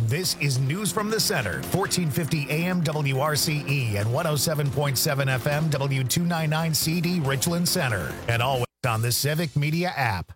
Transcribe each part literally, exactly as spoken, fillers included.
This is News from the Center, fourteen fifty A M W R C E and one oh seven point seven F M W two ninety-nine C D Richland Center. And always on the Civic Media app.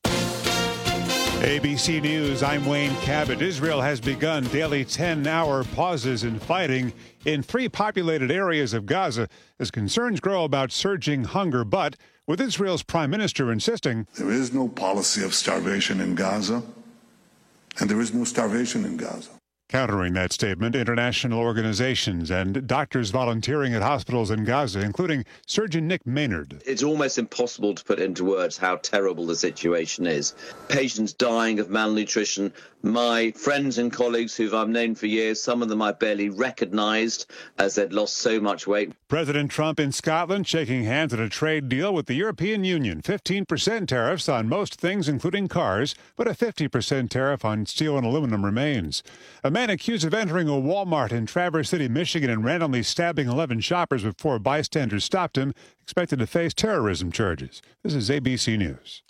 A B C News, I'm Wayne Cabot. Israel has begun daily ten-hour pauses in fighting in three populated areas of Gaza as concerns grow about surging hunger. But with Israel's prime minister insisting there is no policy of starvation in Gaza, and there is no starvation in Gaza. Countering that statement, international organizations and doctors volunteering at hospitals in Gaza, including surgeon Nick Maynard. It's almost impossible to put into words how terrible the situation is. Patients dying of malnutrition. My friends and colleagues who I've known for years, some of them I barely recognized as they'd lost so much weight. President Trump in Scotland shaking hands at a trade deal with the European Union. fifteen percent tariffs on most things, including cars, but a fifty percent tariff on steel and aluminum remains. A man accused of entering a Walmart in Traverse City, Michigan, and randomly stabbing eleven shoppers before bystanders stopped him, expected to face terrorism charges. This is A B C News.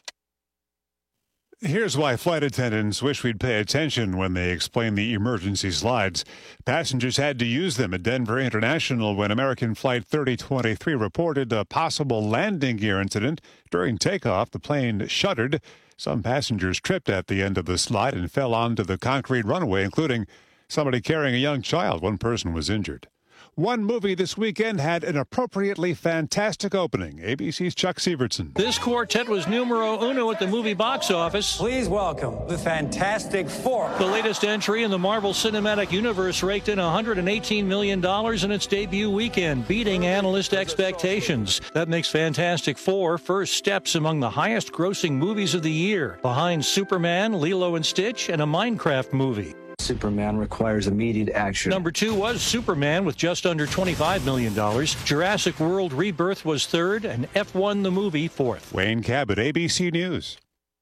Here's why flight attendants wish we'd pay attention when they explain the emergency slides. Passengers had to use them at Denver International when American Flight thirty twenty-three reported a possible landing gear incident. During takeoff, the plane shuddered. Some passengers tripped at the end of the slide and fell onto the concrete runway, including somebody carrying a young child. One person was injured. One movie this weekend had an appropriately fantastic opening. A B C's Chuck Sievertson. This quartet was numero uno at the movie box office. Please welcome the Fantastic Four. The latest entry in the Marvel Cinematic Universe raked in one hundred eighteen million dollars in its debut weekend, beating analyst expectations. That makes Fantastic Four first steps among the highest-grossing movies of the year, behind Superman, Lilo and Stitch, and a Minecraft movie. Superman requires immediate action. Number two was Superman with just under twenty-five million dollars. Jurassic World Rebirth was third, and F one the movie fourth. Wayne Cabot, A B C News.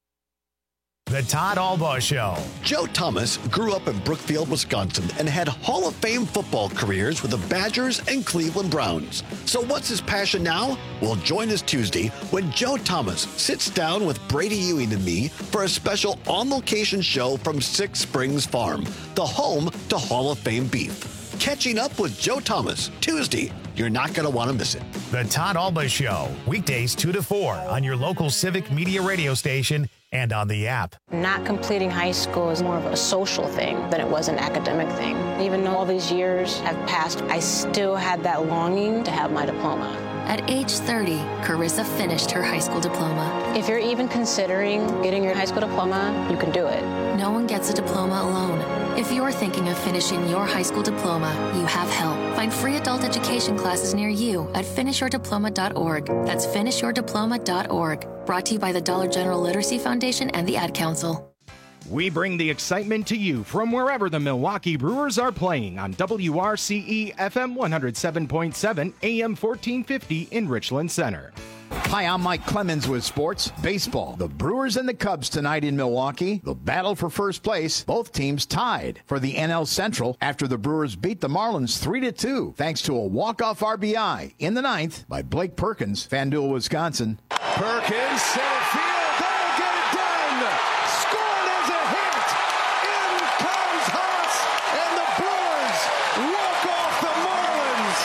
The Todd Albaugh Show. Joe Thomas grew up in Brookfield, Wisconsin, and had Hall of Fame football careers with the Badgers and Cleveland Browns. So what's his passion now? Well, join us Tuesday when Joe Thomas sits down with Brady Ewing and me for a special on-location show from Six Springs Farm, the home to Hall of Fame beef. Catching up with Joe Thomas, Tuesday. You're not going to want to miss it. The Todd Albaugh Show, weekdays two to four on your local Civic Media radio station and on the app. Not completing high school is more of a social thing than it was an academic thing. Even though all these years have passed, I still had that longing to have my diploma. At age thirty, Carissa finished her high school diploma. If you're even considering getting your high school diploma, you can do it. No one gets a diploma alone. If you're thinking of finishing your high school diploma, you have help. Find free adult education classes near you at finish your diploma dot org. That's finish your diploma dot org. Brought to you by the Dollar General Literacy Foundation and the Ad Council. We bring the excitement to you from wherever the Milwaukee Brewers are playing on W R C E F M one oh seven point seven, A M fourteen fifty in Richland Center. Hi, I'm Mike Clemens with Sports Baseball. The Brewers and the Cubs tonight in Milwaukee. The battle for first place. Both teams tied for the N L Central after the Brewers beat the Marlins three to two thanks to a walk-off R B I in the ninth by Blake Perkins, Fanduel, Wisconsin. Perkins, center field, that'll get it done! Scored as a hit! In comes Haas, and the Brewers walk off the Marlins!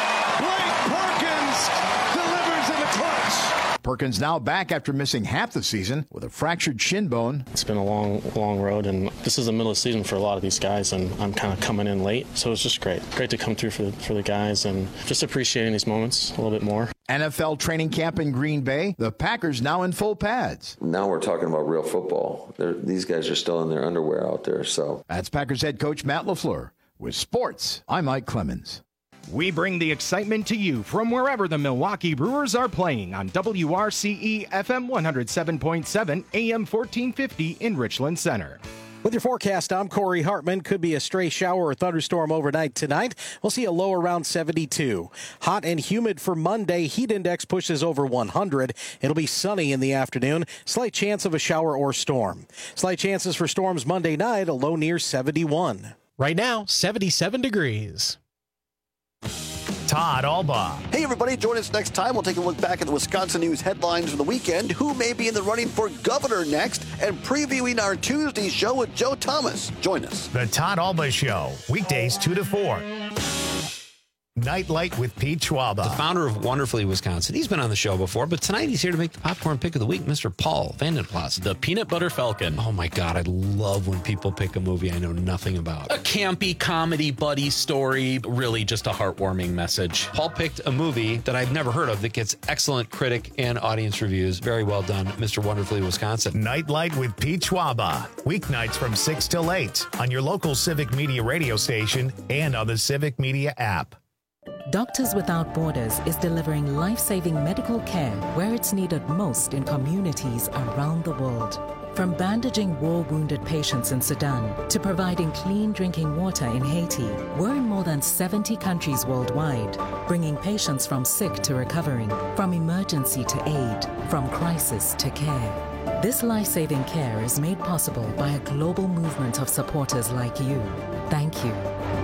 Blake Perkins delivers in the clutch! Perkins now back after missing half the season with a fractured shin bone. It's been a long, long road, and this is the middle of the season for a lot of these guys, and I'm kind of coming in late, so it's just great. Great to come through for the, for the guys, and just appreciating these moments a little bit more. N F L training camp in Green Bay. The Packers now in full pads. Now we're talking about real football. They're, these guys are still in their underwear out there. So that's Packers head coach Matt LaFleur. With sports, I'm Mike Clemens. We bring the excitement to you from wherever the Milwaukee Brewers are playing on W R C E F M one oh seven point seven, A M fourteen fifty in Richland Center. With your forecast, I'm Corey Hartman. Could be a stray shower or thunderstorm overnight tonight. We'll see a low around seventy-two. Hot and humid for Monday. Heat index pushes over one hundred. It'll be sunny in the afternoon. Slight chance of a shower or storm. Slight chances for storms Monday night. A low near seventy-one. Right now, seventy-seven degrees. Todd Alba. Hey, everybody. Join us next time. We'll take a look back at the Wisconsin news headlines for the weekend, who may be in the running for governor next, and previewing our Tuesday show with Joe Thomas. Join us. The Todd Alba Show, weekdays two to four. Nightlight with Pete Schwaba. The founder of Wonderfully Wisconsin. He's been on the show before, but tonight he's here to make the popcorn pick of the week, Mister Paul Vandenplas. The Peanut Butter Falcon. Oh, my God. I love when people pick a movie I know nothing about. A campy comedy buddy story, really just a heartwarming message. Paul picked a movie that I've never heard of that gets excellent critic and audience reviews. Very well done, Mister Wonderfully Wisconsin. Nightlight with Pete Schwaba. Weeknights from six till eight on your local Civic Media radio station and on the Civic Media app. Doctors Without Borders is delivering life-saving medical care where it's needed most in communities around the world. From bandaging war-wounded patients in Sudan to providing clean drinking water in Haiti, we're in more than seventy countries worldwide, bringing patients from sick to recovering, from emergency to aid, from crisis to care. This life-saving care is made possible by a global movement of supporters like you. Thank you.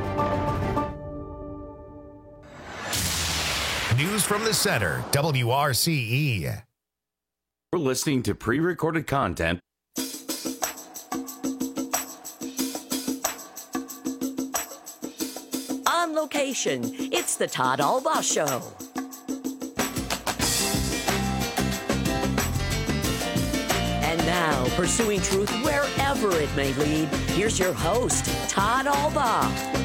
News from the Center, W R C E. We're listening to pre-recorded content. On location, it's the Todd Alba Show. And now, pursuing truth wherever it may lead, here's your host, Todd Alba.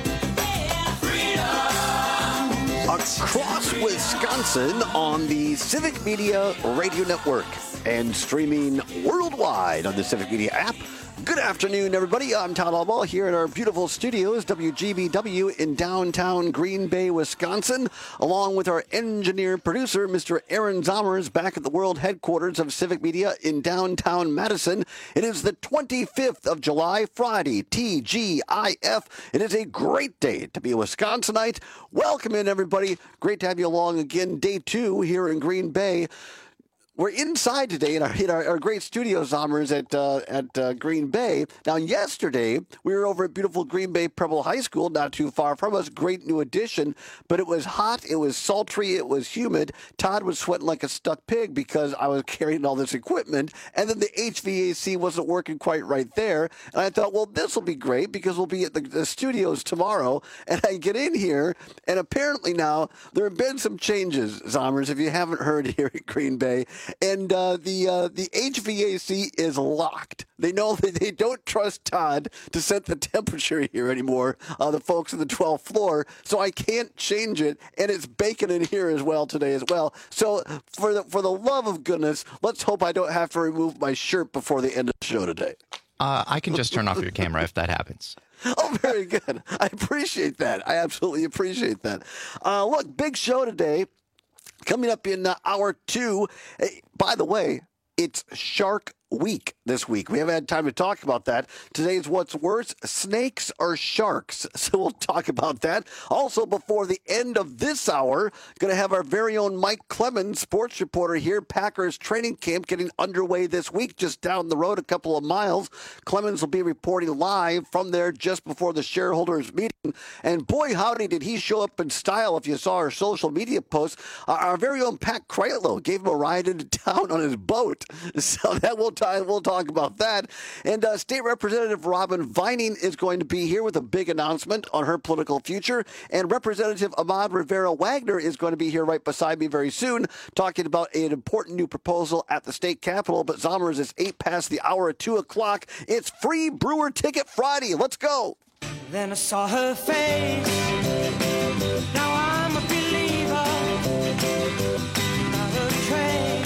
Across Wisconsin on the Civic Media Radio Network and streaming worldwide on the Civic Media app. Good afternoon, everybody. I'm Todd Alba here in our beautiful studios, W G B W in downtown Green Bay, Wisconsin, along with our engineer producer, Mister Aaron Zommers, back at the world headquarters of Civic Media in downtown Madison. It is the twenty-fifth of July, Friday, T G I F. It is a great day to be a Wisconsinite. Welcome in, everybody. Great to have you along again. Day two here in Green Bay. We're inside today in our, in our, our great studio, Zommers, at uh, at uh, Green Bay. Now, yesterday, we were over at beautiful Green Bay Preble High School, not too far from us. Great new addition, but it was hot, it was sultry, it was humid. Todd was sweating like a stuck pig because I was carrying all this equipment, and then the H V A C wasn't working quite right there. And I thought, well, this will be great because we'll be at the, the studios tomorrow. And I get in here, and apparently now there have been some changes, Zommers, if you haven't heard here at Green Bay. And uh, the uh, the H V A C is locked. They know that they don't trust Todd to set the temperature here anymore, uh, the folks on the twelfth floor, so I can't change it, and it's baking in here as well today as well. So for the, for the love of goodness, let's hope I don't have to remove my shirt before the end of the show today. Uh, I can just turn off your camera if that happens. Oh, very good. I appreciate that. I absolutely appreciate that. Uh, look, big show today. Coming up in uh, hour two, hey, by the way, it's Shark Week this week. We haven't had time to talk about that. Today's What's Worse, snakes or sharks? So we'll talk about that. Also, before the end of this hour, going to have our very own Mike Clemens, sports reporter here. Packers training camp getting underway this week, just down the road a couple of miles. Clemens will be reporting live from there just before the shareholders meeting. And boy, howdy, did he show up in style if you saw our social media posts. Uh, our very own Pat Kreitlow gave him a ride into town on his boat. So that will We'll talk about that. And uh, State Representative Robin Vining is going to be here with a big announcement on her political future. And Representative Ahmad Rivera Wagner is going to be here right beside me very soon, talking about an important new proposal at the state capitol. But Zommers, it's eight past the hour at two o'clock. It's Free Brewer Ticket Friday. Let's go. Then I saw her face. Now I'm a believer. Not a trace.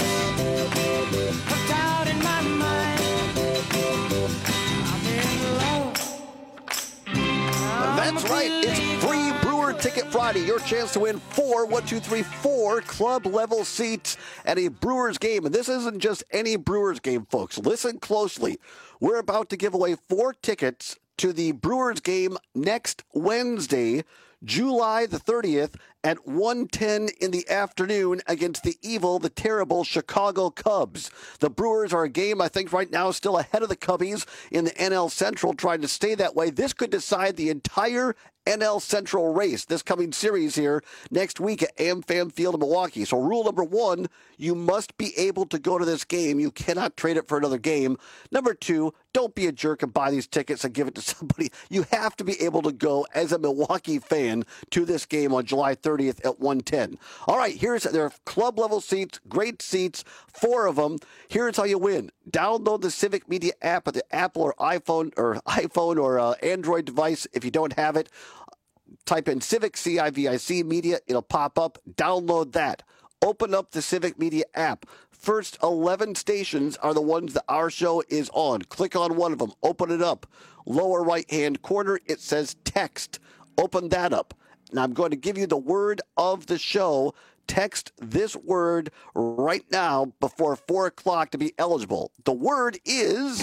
That's right. It's Free Brewer Ticket Friday. Your chance to win four, one, two, three, four club level seats at a Brewers game. And this isn't just any Brewers game, folks. Listen closely. We're about to give away four tickets to the Brewers game next Wednesday, July the thirtieth at one ten in the afternoon against the evil, the terrible Chicago Cubs. The Brewers are a game, I think, right now still ahead of the Cubbies in the N L Central, trying to stay that way. This could decide the entire N L Central race, this coming series here next week at AmFam Field in Milwaukee. So rule number one, you must be able to go to this game. You cannot trade it for another game. Number two, don't be a jerk and buy these tickets and give it to somebody. You have to be able to go as a Milwaukee fan to this game on July thirtieth at one ten. All right, here's there are club level seats, great seats, four of them. Here's how you win. Download the Civic Media app at the Apple or iPhone or iPhone or uh, Android device if you don't have it. Type in Civic, C I V I C Media. It'll pop up. Download that. Open up the Civic Media app. First eleven stations are the ones that our show is on. Click on one of them. Open it up. Lower right-hand corner, it says text. Open that up. Now I'm going to give you the word of the show. Text this word right now before four o'clock to be eligible. The word is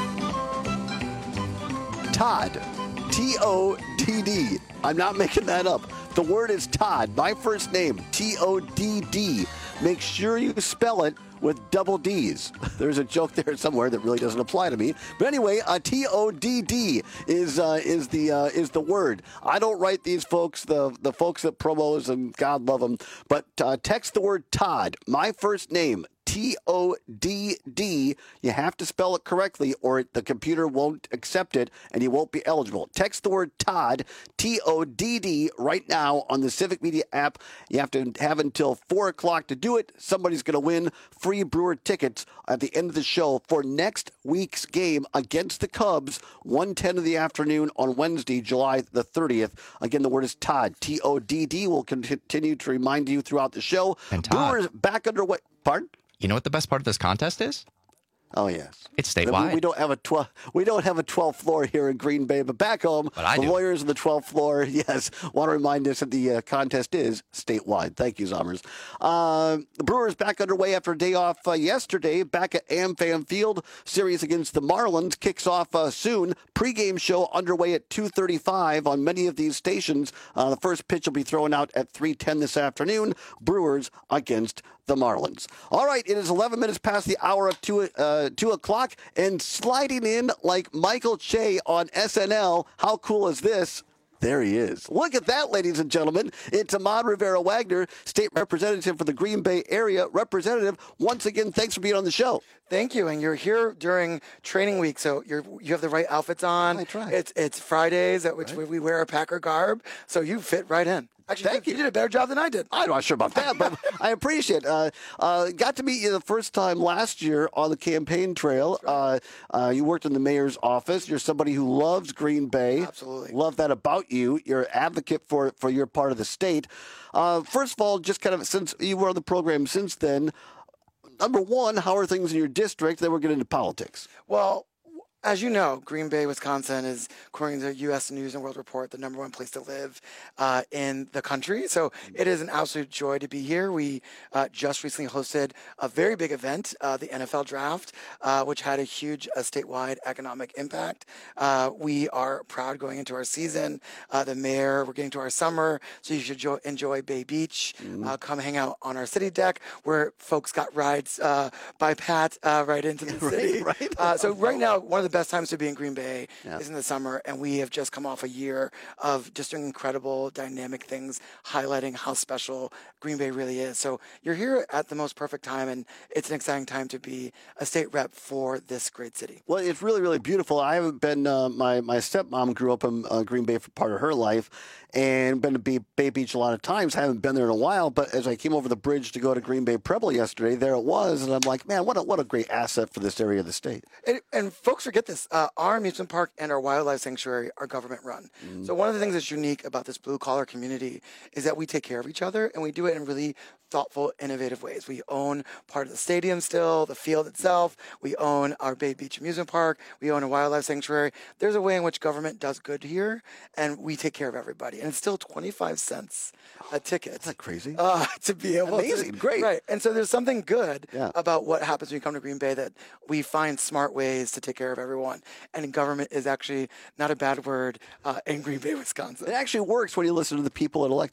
Todd. T O D D. I'm not making that up. The word is Todd. My first name, T O D D. Make sure you spell it with double D's. There's a joke there somewhere that really doesn't apply to me. But anyway, uh, T O D D is uh, is the uh, is the word. I don't write these folks, the the folks that promos, and God love them. But uh, text the word Todd. My first name, T O D D. You have to spell it correctly or the computer won't accept it and you won't be eligible. Text the word Todd, T O D D, right now on the Civic Media app. You have to have until four o'clock to do it. Somebody's going to win free Brewer tickets at the end of the show for next week's game against the Cubs, one ten in the afternoon on Wednesday, July the thirtieth. Again, the word is Todd, T O D D. We'll continue to remind you throughout the show. And Todd, Brewers back underway. Pardon? You know what the best part of this contest is? Oh yes, it's statewide. We, we don't have a twelve. We don't have a twelfth floor here in Green Bay, but back home, but I the do. Lawyers on the twelfth floor. Yes, want to remind us that the uh, contest is statewide. Thank you, Zommers. Uh, the Brewers back underway after a day off uh, yesterday. Back at AmFam Field, series against the Marlins kicks off uh, soon. Pre-game show underway at two thirty-five on many of these stations. Uh, the first pitch will be thrown out at three ten this afternoon. Brewers against the Marlins. All right, it is eleven minutes past the hour of two, uh, two o'clock, and sliding in like Michael Che on S N L. How cool is this? There he is. Look at that, ladies and gentlemen. It's Ahmad Rivera-Wagner, state representative for the Green Bay area. Representative, once again, thanks for being on the show. Thank you, and you're here during training week, so you're you have the right outfits on. I try. It's it's Fridays at which right. we wear a Packer garb, so you fit right in. Actually, Thank you. you did a better job than I did. I'm not sure about that, but I appreciate it. Uh, uh, got to meet you the first time last year on the campaign trail. Uh, uh, you worked in the mayor's office. You're somebody who loves Green Bay. Absolutely. Love that about you. You're an advocate for, for your part of the state. Uh, first of all, just kind of since you were on the program since then, number one, how are things in your district? Then we'll get into politics. Well, as you know, Green Bay, Wisconsin is, according to the U S News and World Report, the number one place to live uh, in the country. So it is an absolute joy to be here. We uh, just recently hosted a very big event, uh, the N F L Draft, uh, which had a huge uh, statewide economic impact. Uh, we are proud going into our season. Uh, the mayor, we're getting to our summer, so you should jo- enjoy Bay Beach. Mm-hmm. Uh, come hang out on our city deck where folks got rides uh, by Pat uh, right into the city. right, right. Uh, so right now, one of the best times to be in Green Bay yeah. is in the summer, and we have just come off a year of just doing incredible, dynamic things, highlighting how special Green Bay really is. So you're here at the most perfect time, and it's an exciting time to be a state rep for this great city. Well, it's really, really beautiful. I haven't been, uh, my, my stepmom grew up in uh, Green Bay for part of her life, and been to Bay Beach a lot of times. I haven't been there in a while, but as I came over the bridge to go to Green Bay Preble yesterday, there it was, and I'm like, man, what a, what a great asset for this area of the state. And, and folks forget this. Uh, our amusement park and our wildlife sanctuary are government run. Mm. So one of the things that's unique about this blue-collar community is that we take care of each other, and we do it in really thoughtful, innovative ways. We own part of the stadium still, the field itself. We own our Bay Beach amusement park. We own a wildlife sanctuary. There's a way in which government does good here, and we take care of everybody. And it's still twenty-five cents a ticket. Isn't that crazy? Uh, to be able Amazing. to. Great. Right. And so there's something good yeah. about what happens when you come to Green Bay, that we find smart ways to take care of everyone. And government is actually not a bad word uh, in Green Bay, Wisconsin. It actually works when you listen to the people that elect you.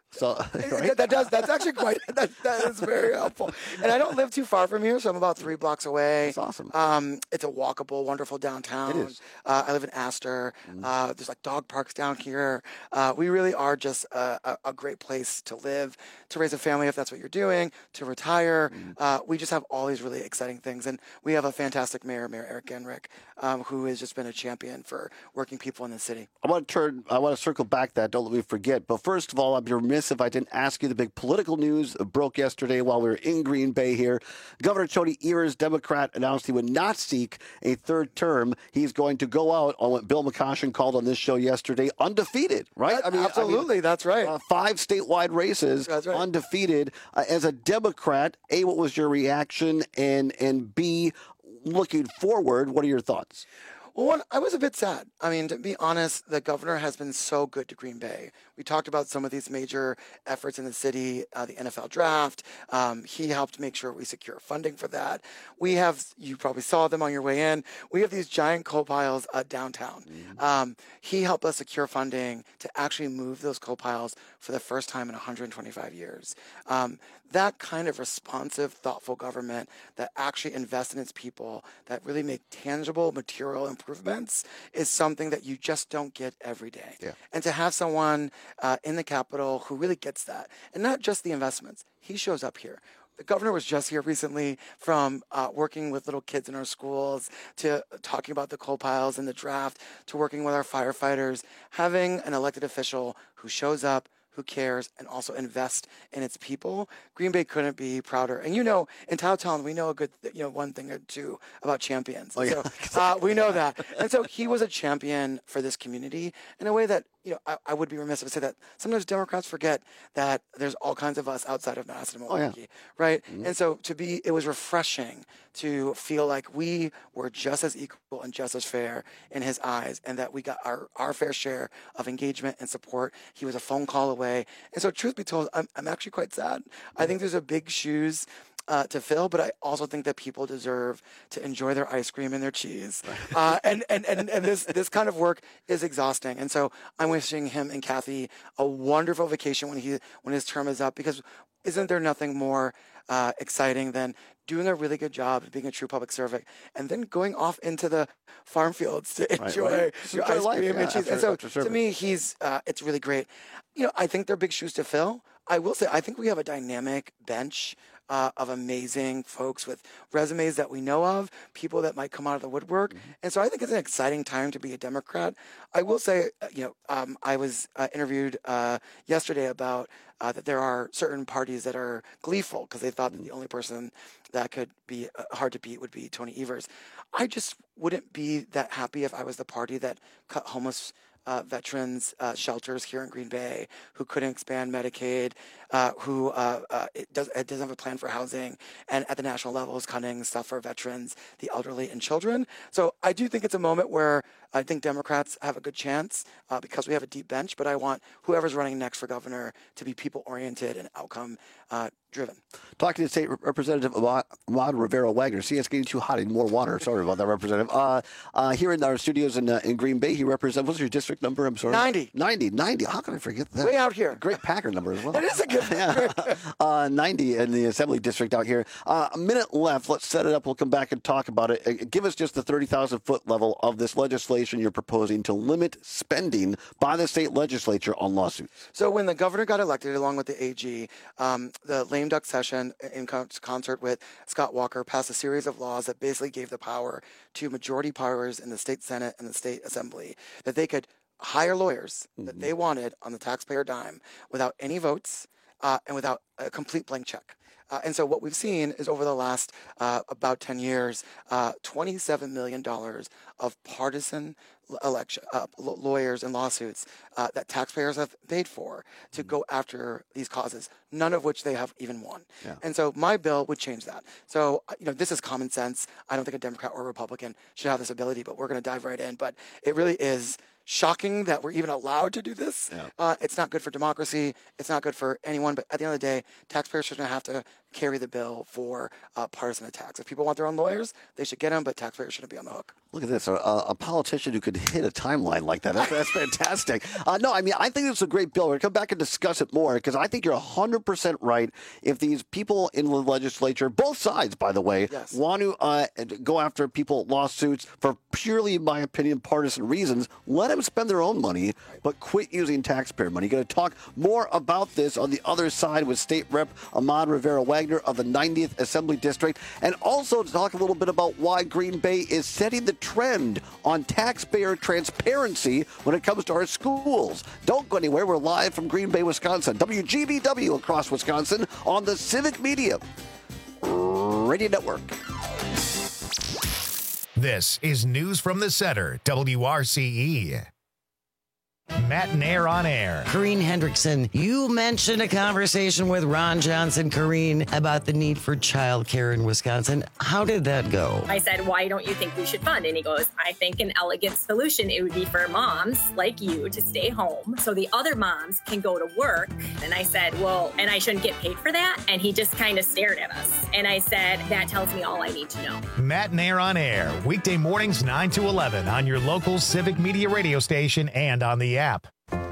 So right? that, that does. That's actually quite. That, that is very helpful. And I don't live too far from here, so I'm about three blocks away. That's awesome. Um, it's a walkable, wonderful downtown. It is. Uh, I live in Astor. Mm. Uh, there's like dog parks down here. Uh, we really are just a, a, a great place to live, to raise a family if that's what you're doing, to retire. Mm. Uh, we just have all these really exciting things, and we have a fantastic mayor, Mayor Eric Genrich, um, who has just been a champion for working people in the city. I want to turn. I want to circle back that. Don't let me forget. But first of all, I'd be remiss if I didn't ask you the big political news that broke yesterday while we were in Green Bay here. Governor Tony Evers, Democrat, announced he would not seek a third term. He's going to go out on what Bill McCoshen called on this show yesterday, undefeated. Right? That, I mean, absolutely, I mean, that's right. Uh, five statewide races, that's right. undefeated. Uh, as a Democrat, A, what was your reaction, and and B, looking forward, what are your thoughts? Well, one, I was a bit sad. I mean, to be honest, the governor has been so good to Green Bay. We talked about some of these major efforts in the city, uh, the N F L draft. Um, he helped make sure we secure funding for that. We have, you probably saw them on your way in, we have these giant coal piles uh, downtown. Mm-hmm. Um, he helped us secure funding to actually move those coal piles for the first time in one hundred twenty-five years. Um, that kind of responsive, thoughtful government that actually invests in its people, that really make tangible material improvements, is something that you just don't get every day. Yeah. And to have someone uh, in the Capitol who really gets that, and not just the investments, he shows up here. The governor was just here recently from uh, working with little kids in our schools to talking about the coal piles and the draft to working with our firefighters. Having an elected official who shows up, who cares, and also invest in its people, Green Bay couldn't be prouder. And you know, in Towtown, we know a good, you know, one thing or two about champions. Oh, yeah. So uh, we know that. And so he was a champion for this community in a way that, you know, I, I would be remiss if I say that sometimes Democrats forget that there's all kinds of us outside of Madison and Milwaukee, oh, yeah. right? Mm-hmm. And so to be, it was refreshing to feel like we were just as equal and just as fair in his eyes, and that we got our, our fair share of engagement and support. He was a phone call away. And so truth be told, I'm, I'm actually quite sad. I think there's a big shoes Uh, to fill, but I also think that people deserve to enjoy their ice cream and their cheese. Uh, and, and, and, and this, this kind of work is exhausting. And so I'm wishing him and Kathy a wonderful vacation when he when his term is up, because isn't there nothing more uh, exciting than doing a really good job, being a true public servant, and then going off into the farm fields to enjoy right, right. your Enjoy ice life, cream yeah, and cheese. after- and so after to service. me, he's uh, it's really great. You know, I think they're big shoes to fill. I will say, I think we have a dynamic bench uh, of amazing folks with resumes that we know of, people that might come out of the woodwork. Mm-hmm. And so I think it's an exciting time to be a Democrat. I will say, uh, you know, um, I was uh, interviewed uh, yesterday about uh, that there are certain parties that are gleeful because they thought that the only person that could be uh, hard to beat would be Tony Evers. I just wouldn't be that happy if I was the party that cut homeless Uh, veterans uh, shelters here in Green Bay, who couldn't expand Medicaid, uh, who uh, uh, it does, it doesn't have a plan for housing, and at the national level is cutting stuff for veterans, the elderly, and children. So I do think it's a moment where I think Democrats have a good chance uh, because we have a deep bench, but I want whoever's running next for governor to be people-oriented and outcome-driven. Talking to State Representative Ahmad Ahmad Rivera-Wagner. See, it's getting too hot. I need more water. Sorry about that, Representative. Uh, uh, here in our studios in, uh, in Green Bay, he represents, what's your district number? I'm sorry. ninety. ninety. ninety. How can I forget that? Way out here. Great Packer number as well. That is a good yeah. uh, ninety in the Assembly District out here. Uh, a minute left. Let's set it up. We'll come back and talk about it. Uh, give us just the thirty thousand foot level of this legislation you're proposing to limit spending by the state legislature on lawsuits. So when the governor got elected, along with the A G, um, the lame duck session, in con- concert with Scott Walker, passed a series of laws that basically gave the power to majority powers in the state Senate and the state Assembly, that they could hire lawyers mm-hmm. that they wanted on the taxpayer dime without any votes uh, and without a complete blank check. Uh, and so what we've seen is over the last uh, about ten years, uh, twenty-seven million dollars of partisan election uh, lawyers and lawsuits uh, that taxpayers have paid for to go after these causes, none of which they have even won. Yeah. And so my bill would change that. So, you know, this is common sense. I don't think a Democrat or Republican should have this ability, but we're going to dive right in. But it really is shocking that we're even allowed to do this. Yeah. Uh, it's not good for democracy. It's not good for anyone. But at the end of the day, taxpayers shouldn't have to carry the bill for uh, partisan attacks. If people want their own lawyers, they should get them, but taxpayers shouldn't be on the hook. Look at this, a, a politician who could hit a timeline like that. That's, that's fantastic. Uh, no, I mean, I think it's a great bill. We're going to come back and discuss it more because I think you're one hundred percent right. If these people in the legislature, both sides, by the way, yes. want to uh, go after people lawsuits for purely, in my opinion, partisan reasons, let them spend their own money, but quit using taxpayer money. Going to talk more about this on the other side with State Rep Ahmad Rivera-Wagner of the ninetieth Assembly District, and also to talk a little bit about why Green Bay is setting the trend on taxpayer transparency when it comes to our schools. Don't go anywhere. We're live from Green Bay, Wisconsin. W G B W across Wisconsin on the Civic Media Radio Network. This is News from the Center, W R C E. Matt Nair on air. Corrine Hendrickson, you mentioned a conversation with Ron Johnson, Corrine, about the need for childcare in Wisconsin. How did that go? I said, why don't you think we should fund? And he goes, I think an elegant solution, it would be for moms like you to stay home so the other moms can go to work. And I said, well, and I shouldn't get paid for that? And he just kind of stared at us. And I said, that tells me all I need to know. Matt Nair on air, weekday mornings nine to eleven on your local Civic Media radio station and on the app. Mommy,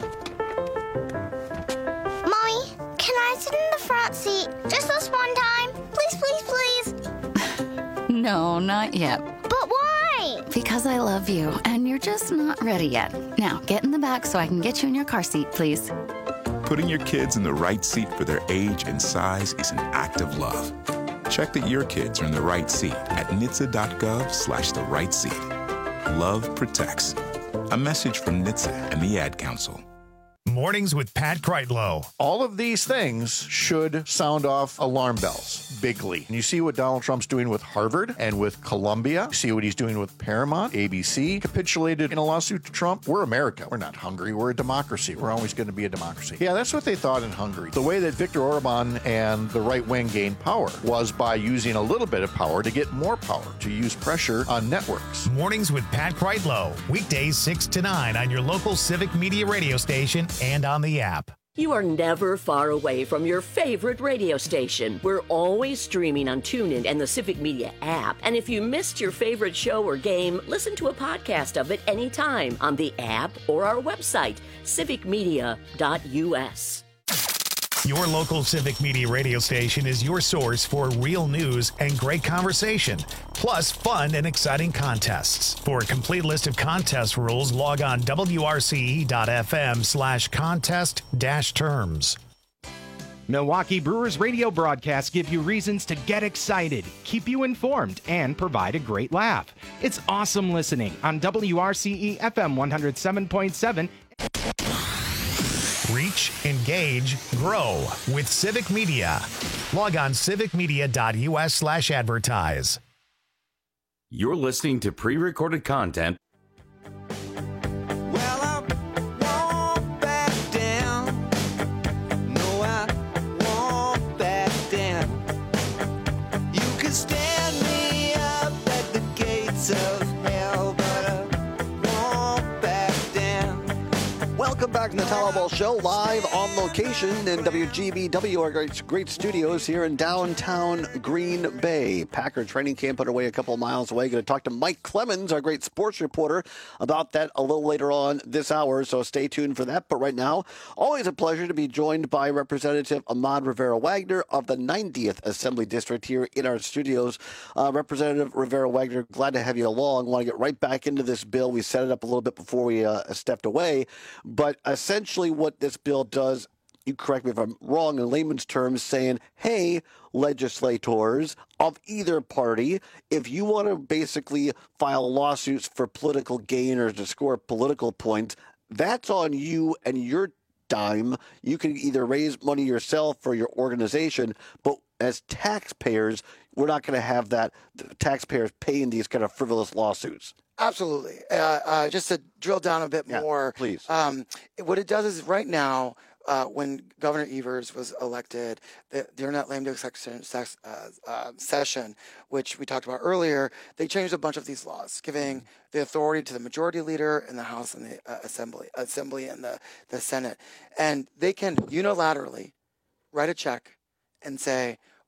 can I sit in the front seat just this one time? Please, please, please. No, not yet. But why? Because I love you, and you're just not ready yet. Now, get in the back so I can get you in your car seat, please. Putting your kids in the right seat for their age and size is an act of love. Check that your kids are in the right seat at N H T S A dot gov slash the right seat. Love protects. A message from N H T S A and the Ad Council. Mornings with Pat Kreitlow. All of these things should sound off alarm bells bigly. And you see what Donald Trump's doing with Harvard and with Columbia. You see what he's doing with Paramount. A B C capitulated in a lawsuit to Trump. We're America. We're not Hungary. We're a democracy. We're always going to be a democracy. Yeah, that's what they thought in Hungary. The way that Viktor Orban and the right wing gained power was by using a little bit of power to get more power, to use pressure on networks. Mornings with Pat Kreitlow. Weekdays six to nine on your local Civic Media radio station and on the app. You are never far away from your favorite radio station. We're always streaming on TuneIn and the Civic Media app. And if you missed your favorite show or game, listen to a podcast of it anytime on the app or our website, civic media dot u s. Your local Civic Media radio station is your source for real news and great conversation, plus fun and exciting contests. For a complete list of contest rules, log on W R C E dot F M slash contest dash terms. Milwaukee Brewers radio broadcasts give you reasons to get excited, keep you informed, and provide a great laugh. It's awesome listening on W R C E F M one oh seven point seven. Reach, engage, grow with Civic Media. Log on civic media dot u s slash advertise. You're listening to pre-recorded content. Well, I won't back down. No, I won't back down. You can stand me up at the gates of hell, but I won't back down. Welcome back to the Town Hall Show, live on location in W G B W, our great, great studios here in downtown Green Bay. Packer training camp underway a couple of miles away. Going to talk to Mike Clemens, our great sports reporter, about that a little later on this hour, so stay tuned for that. But right now, always a pleasure to be joined by Representative Ahmad Rivera-Wagner of the ninetieth Assembly District here in our studios. Uh, Representative Rivera-Wagner, glad to have you along. Want to get right back into this bill. We set it up a little bit before we uh, stepped away. But essentially what this bill does, you correct me if I'm wrong, in layman's terms, saying, hey, legislators of either party, if you want to basically file lawsuits for political gain or to score political points, that's on you and your dime. You can either raise money yourself or your organization, but as taxpayers, we're not going to have that, taxpayers paying these kind of frivolous lawsuits. Absolutely. Uh, uh, just to drill down a bit yeah, more, please. Um, what it does is right now, uh, when Governor Evers was elected, the, during that lame duck section, sex, uh, uh, session, which we talked about earlier, they changed a bunch of these laws, giving mm-hmm. the authority to the majority leader in the House and the uh, Assembly, Assembly and the, the Senate. And they can unilaterally write a check and say,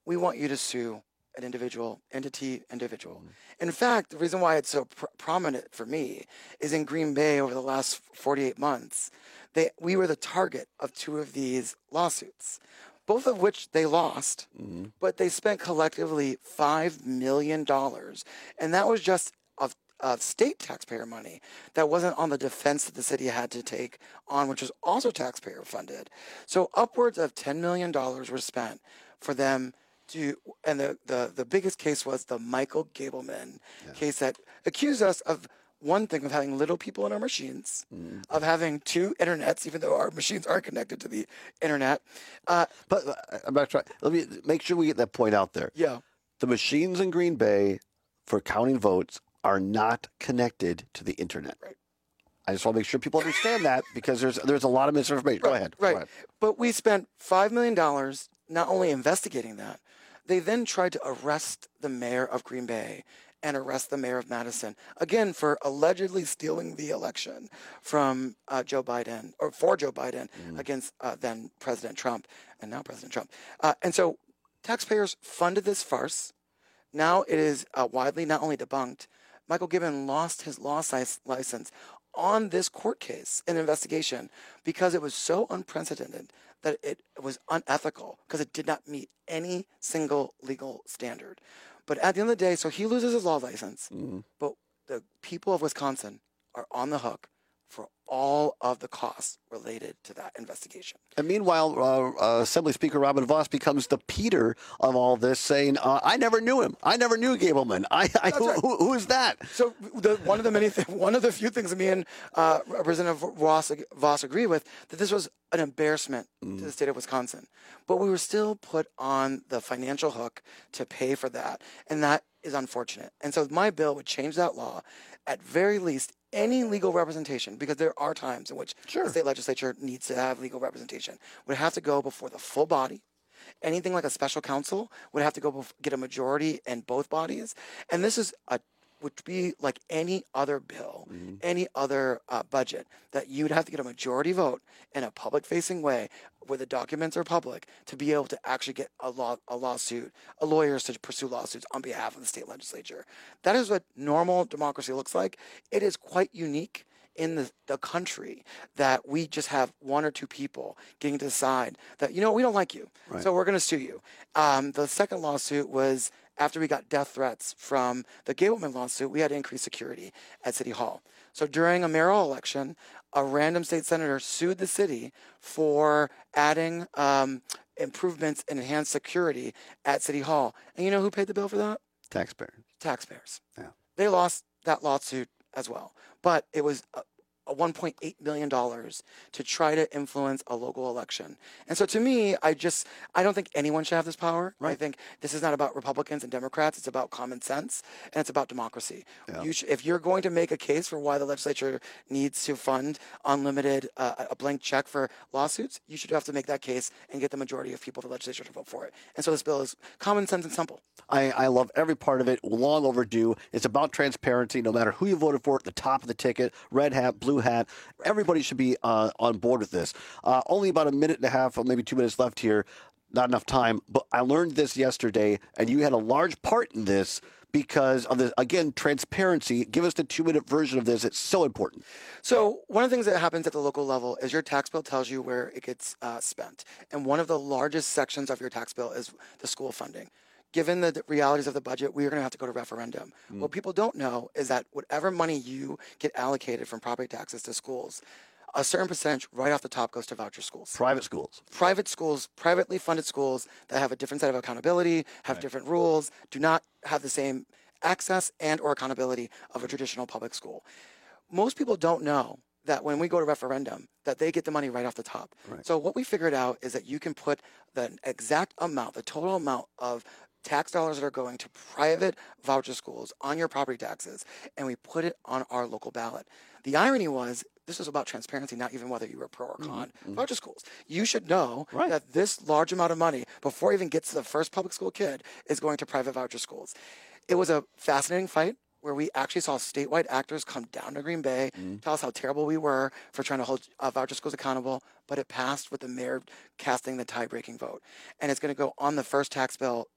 we want you to sue an individual, entity, individual. In fact, the reason why it's so pr- prominent for me is in Green Bay over the last forty-eight months, they we were the target of two of these lawsuits, both of which they lost, Mm-hmm. but they spent collectively five million dollars. And that was just of, of state taxpayer money. That wasn't on the defense that the city had to take on, which was also taxpayer funded. So upwards of ten million dollars were spent for them to, and the, the, the biggest case was the Michael Gableman case that accused us of one thing, of having little people in our machines, Mm-hmm. of having two internets, even though our machines aren't connected to the internet. Uh, but uh, I'm not trying. Let me make sure we get that point out there. Yeah. The machines in Green Bay for counting votes are not connected to the internet. Right. I just want to make sure people understand that because there's there's a lot of misinformation. Go ahead. Right. Go ahead. But we spent five million dollars not only investigating that, they then tried to arrest the mayor of Green Bay and arrest the mayor of Madison, again, for allegedly stealing the election from uh, Joe Biden, or for Joe Biden, Mm. against uh, then President Trump, and now President Trump. Uh, and so taxpayers funded this farce. Now it is uh, widely not only debunked, Michael Gibbon lost his law si- license on this court case and investigation because it was so unprecedented that it was unethical because it did not meet any single legal standard. But at the end of the day, so he loses his law license, Mm-hmm. but the people of Wisconsin are on the hook for all of the costs related to that investigation. And meanwhile, uh, uh, Assembly Speaker Robin Voss becomes the Peter of all this, saying, uh, "I never knew him. I never knew Gableman. I, I who, right. who, who is that?" So the, one of the many, th- one of the few things me and uh, Representative Voss, Voss agree with, that this was an embarrassment Mm. to the state of Wisconsin, but we were still put on the financial hook to pay for that, and that is unfortunate. And so my bill would change that law, at very least. Any legal representation, because there are times in which the state legislature needs to have legal representation, would have to go before the full body. Anything like a special counsel would have to go bef- get a majority in both bodies. And this is a would be like any other bill, any other uh, budget, that you'd have to get a majority vote in a public-facing way where the documents are public to be able to actually get a law a lawsuit, a lawyers to pursue lawsuits on behalf of the state legislature. That is what normal democracy looks like. It is quite unique in the, the country that we just have one or two people getting to decide that, you know, we don't like you, Right. so we're going to sue you. Um, the second lawsuit was after we got death threats from the Gableman lawsuit, we had to increase security at City Hall. So during a mayoral election, a random state senator sued the city for adding um, improvements and enhanced security at City Hall. And you know who paid the bill for that? Taxpayers. Taxpayers. Yeah. They lost that lawsuit as well. But it was a, a one point eight million dollars to try to influence a local election. And so to me, I just, I don't think anyone should have this power. I think this is not about Republicans and Democrats. It's about common sense, and it's about democracy. Yeah. You sh- if you're going to make a case for why the legislature needs to fund unlimited, uh, a blank check for lawsuits, you should have to make that case and get the majority of people in the legislature to vote for it. And so this bill is common sense and simple. I, I love every part of it. Long overdue. It's about transparency. No matter who you voted for at the top of the ticket, red hat, blue hat, everybody should be uh, on board with this. Uh, only about a minute and a half, or maybe two minutes left here. Not enough time. But I learned this yesterday, and you had a large part in this because of the, again, transparency. Give us the two-minute version of this. It's so important. So one of the things that happens at the local level is your tax bill tells you where it gets uh, spent. And one of the largest sections of your tax bill is the school funding. Given the realities of the budget, we are going to have to go to referendum. Mm. What people don't know is that whatever money you get allocated from property taxes to schools, a certain percentage right off the top goes to voucher schools. Private schools. Private schools, privately funded schools that have a different set of accountability, have different rules, do not have the same access and or accountability of a traditional public school. Most people don't know that when we go to referendum, that they get the money right off the top. Right. So what we figured out is that you can put the exact amount, the total amount of tax dollars that are going to private voucher schools on your property taxes, and we put it on our local ballot. The irony was, this was about transparency, not even whether you were pro or con Mm-hmm. voucher schools. You should know that this large amount of money, before it even gets to the first public school kid, is going to private voucher schools. It was a fascinating fight where we actually saw statewide actors come down to Green Bay, Mm-hmm. tell us how terrible we were for trying to hold uh, voucher schools accountable, but it passed with the mayor casting the tie-breaking vote. And it's going to go on the first tax bill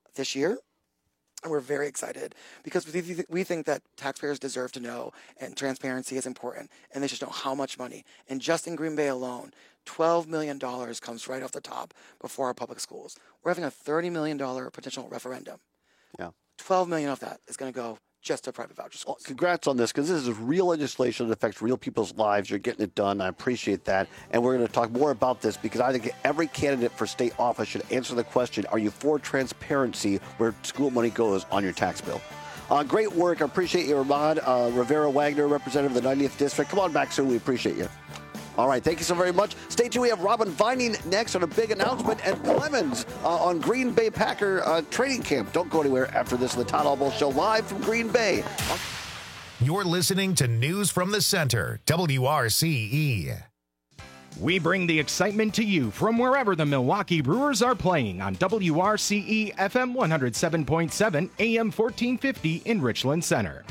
this year. And we're very excited because we, th- we think that taxpayers deserve to know, and transparency is important, and they should know how much money. And just in Green Bay alone, twelve million dollars comes right off the top before our public schools. We're having a thirty million dollars potential referendum. Yeah. twelve million dollars of that is going to go just to private voucher schools. Well, congrats on this, because this is real legislation that affects real people's lives. You're getting it done. I appreciate that. And we're going to talk more about this, because I think every candidate for state office should answer the question, are you for transparency where school money goes on your tax bill? Uh, great work. I appreciate you, Ramon. Uh, Rivera Wagner, representative of the ninetieth District. Come on back soon. We appreciate you. All right, thank you so very much. Stay tuned. We have Robin Vining next on a big announcement, and Clemens uh, on Green Bay Packer uh, training camp. Don't go anywhere after this. The Todd Albo Show live from Green Bay. You're listening to News from the Center, W R C E. We bring the excitement to you from wherever the Milwaukee Brewers are playing on W R C E F M one oh seven point seven, A M fourteen fifty in Richland Center.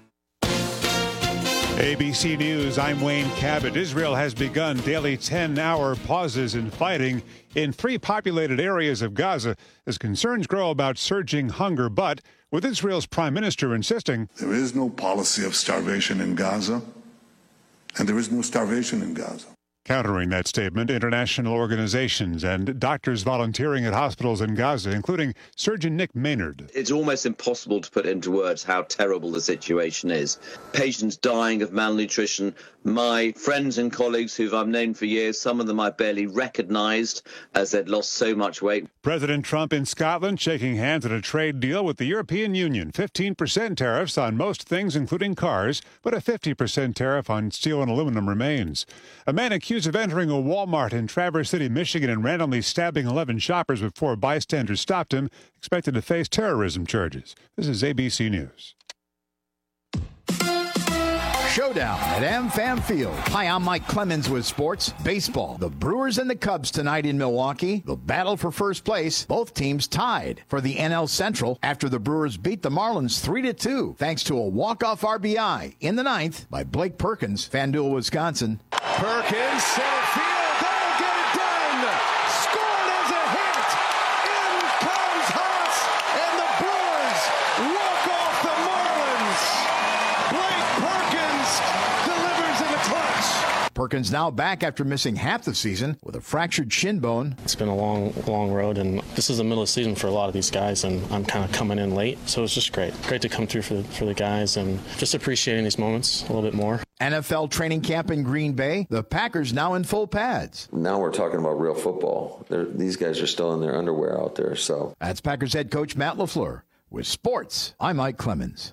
A B C News, I'm Wayne Cabot. Israel has begun daily ten-hour pauses in fighting in three populated areas of Gaza as concerns grow about surging hunger, but with Israel's prime minister insisting there is no policy of starvation in Gaza, and there is no starvation in Gaza. Countering that statement, international organizations and doctors volunteering at hospitals in Gaza, including Surgeon Nick Maynard. It's almost impossible to put into words how terrible the situation is. Patients dying of malnutrition. My friends and colleagues who I've known for years, some of them I barely recognized as they'd lost so much weight. President Trump in Scotland shaking hands at a trade deal with the European Union. fifteen percent tariffs on most things, including cars, but a fifty percent tariff on steel and aluminum remains. A man accused of entering a Walmart in Traverse City, Michigan, and randomly stabbing eleven shoppers before bystanders stopped him, expected to face terrorism charges. This is A B C News. Showdown at AmFam Field. Hi, I'm Mike Clemens with sports. Baseball. The Brewers and the Cubs tonight in Milwaukee. The battle for first place. Both teams tied for the N L Central after the Brewers beat the Marlins three to two thanks to a walk-off R B I in the ninth by Blake Perkins, Fanduel, Wisconsin. Perkins, center field. That'll get it done. Scored as a hit. In comes Haas, and the Brewers walk off the Marlins. Blake Perkins delivers in the clutch. Perkins now back after missing half the season with a fractured shin bone. It's been a long, long road, and this is the middle of the season for a lot of these guys, and I'm kind of coming in late, so it's just great. Great to come through for the, for the guys and just appreciating these moments a little bit more. N F L training camp in Green Bay. The Packers now in full pads. Now we're talking about real football. They're, these guys are still in their underwear out there. So that's Packers head coach Matt LaFleur. With sports, I'm Mike Clemens.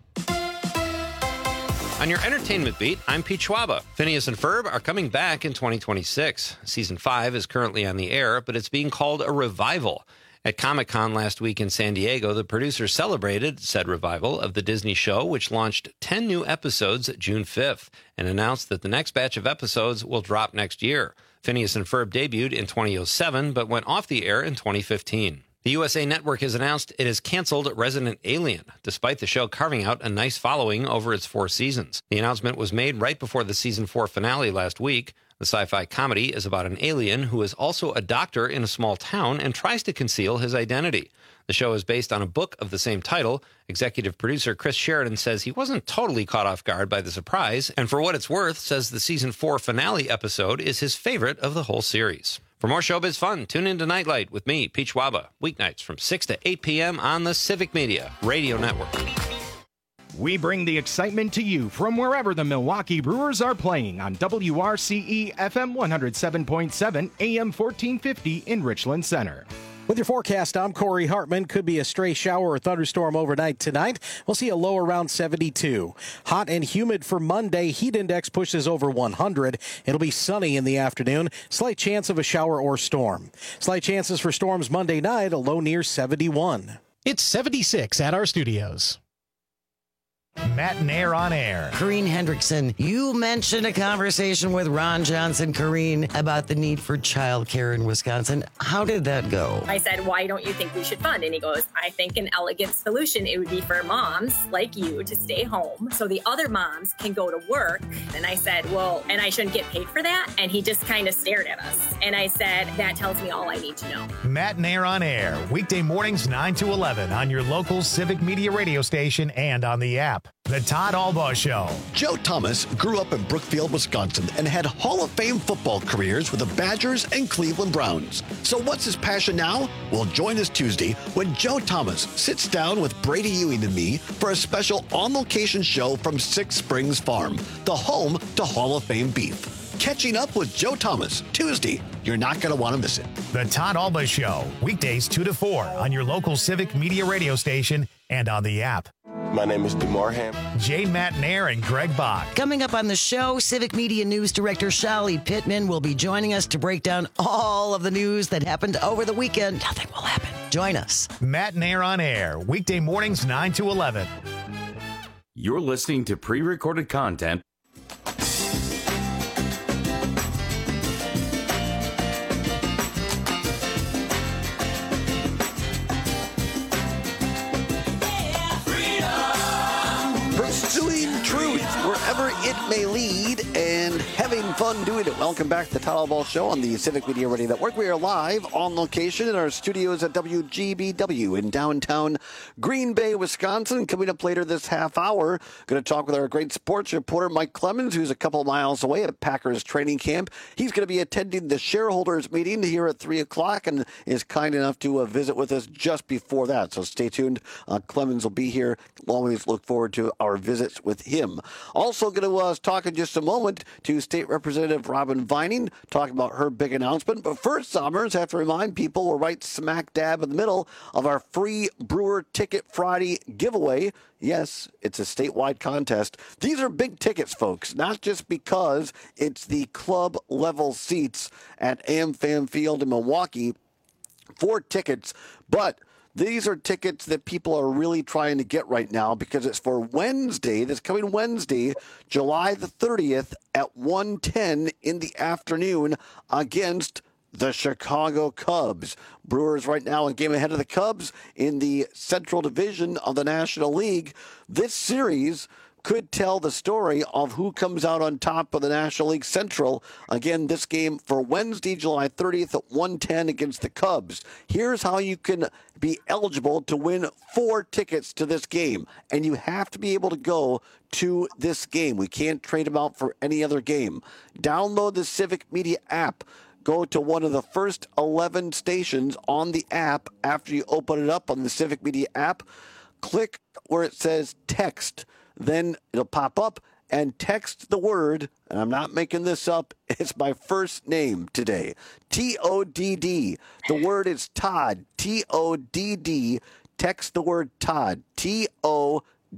On your entertainment beat, I'm Pete Schwaba. Phineas and Ferb are coming back in twenty twenty-six. Season five is currently on the air, but it's being called a revival. At Comic-Con last week in San Diego, the producers celebrated said revival of the Disney show, which launched ten new episodes June fifth, and announced that the next batch of episodes will drop next year. Phineas and Ferb debuted in two thousand seven, but went off the air in twenty fifteen. The U S A Network has announced it has canceled Resident Alien, despite the show carving out a nice following over its four seasons. The announcement was made right before the season four finale last week. The sci-fi comedy is about an alien who is also a doctor in a small town and tries to conceal his identity. The show is based on a book of the same title. Executive producer Chris Sheridan says he wasn't totally caught off guard by the surprise, and for what it's worth, says the season four finale episode is his favorite of the whole series. For more showbiz fun, tune in to Nightlight with me, Pete Schwaba, weeknights from six to eight p.m. on the Civic Media Radio Network. We bring the excitement to you from wherever the Milwaukee Brewers are playing on W R C E F M one oh seven point seven, A M fourteen fifty in Richland Center. With your forecast, I'm Corey Hartman. Could be a stray shower or thunderstorm overnight tonight. We'll see a low around seventy-two. Hot and humid for Monday. Heat index pushes over one hundred. It'll be sunny in the afternoon. Slight chance of a shower or storm. Slight chances for storms Monday night. A low near seventy-one. It's seventy-six at our studios. Matt Nair on air. Corrine Hendrickson, you mentioned a conversation with Ron Johnson, Corrine, about the need for childcare in Wisconsin. How did that go? I said, why don't you think we should fund? And he goes, I think an elegant solution, it would be for moms like you to stay home so the other moms can go to work. And I said, well, and I shouldn't get paid for that? And he just kind of stared at us. And I said, that tells me all I need to know. Matt Nair on air, weekday mornings nine to eleven on your local Civic Media radio station and on the app. The Todd Albaugh Show. Joe Thomas grew up in Brookfield, Wisconsin, and had Hall of Fame football careers with the Badgers and Cleveland Browns. So what's his passion now? Well, join us Tuesday when Joe Thomas sits down with Brady Ewing and me for a special on-location show from Six Springs Farm, the home to Hall of Fame beef. Catching up with Joe Thomas, Tuesday. You're not going to want to miss it. The Todd Albaugh Show, weekdays two to four on your local Civic Media radio station and on the app. My name is DeMar Ham. Jay Matt Nair and Greg Bach. Coming up on the show, Civic Media News Director Shali Pittman will be joining us to break down all of the news that happened over the weekend. Nothing will happen. Join us. Matt Nair on air, weekday mornings nine to eleven. You're listening to pre-recorded content. Pursuing truth wherever it may lead and having fun doing it. Welcome back to the Todd Albaugh Show on the Civic Media Radio Network. We are live on location in our studios at W G B W in downtown Green Bay, Wisconsin. Coming up later this half hour, going to talk with our great sports reporter Mike Clemens, who's a couple miles away at Packers training camp. He's going to be attending the shareholders meeting here at three o'clock and is kind enough to uh, visit with us just before that. So stay tuned. Uh, Clemens will be here. Always look forward to our visits with him. Also going to uh, talk in just a moment to State Representative Robin Vining, talking about her big announcement. But first, Summers, have to remind people we're right smack dab in the middle of our free Brewer Ticket Friday giveaway. Yes, it's a statewide contest. These are big tickets, folks, not just because it's the club level seats at AmFam Field in Milwaukee. Four tickets, but these are tickets that people are really trying to get right now because it's for Wednesday, this coming Wednesday, July the thirtieth at one ten in the afternoon against the Chicago Cubs. Brewers right now a game ahead of the Cubs in the Central Division of the National League. This series could tell the story of who comes out on top of the National League Central. Again, this game for Wednesday, July thirtieth at one ten against the Cubs. Here's how you can be eligible to win four tickets to this game. And you have to be able to go to this game. We can't trade them out for any other game. Download the Civic Media app. Go to one of the first eleven stations on the app after you open it up on the Civic Media app. Click where it says text. Then it'll pop up and text the word, and I'm not making this up, it's my first name today, T O D D. The word is Todd, T O D D. Text the word Todd, T O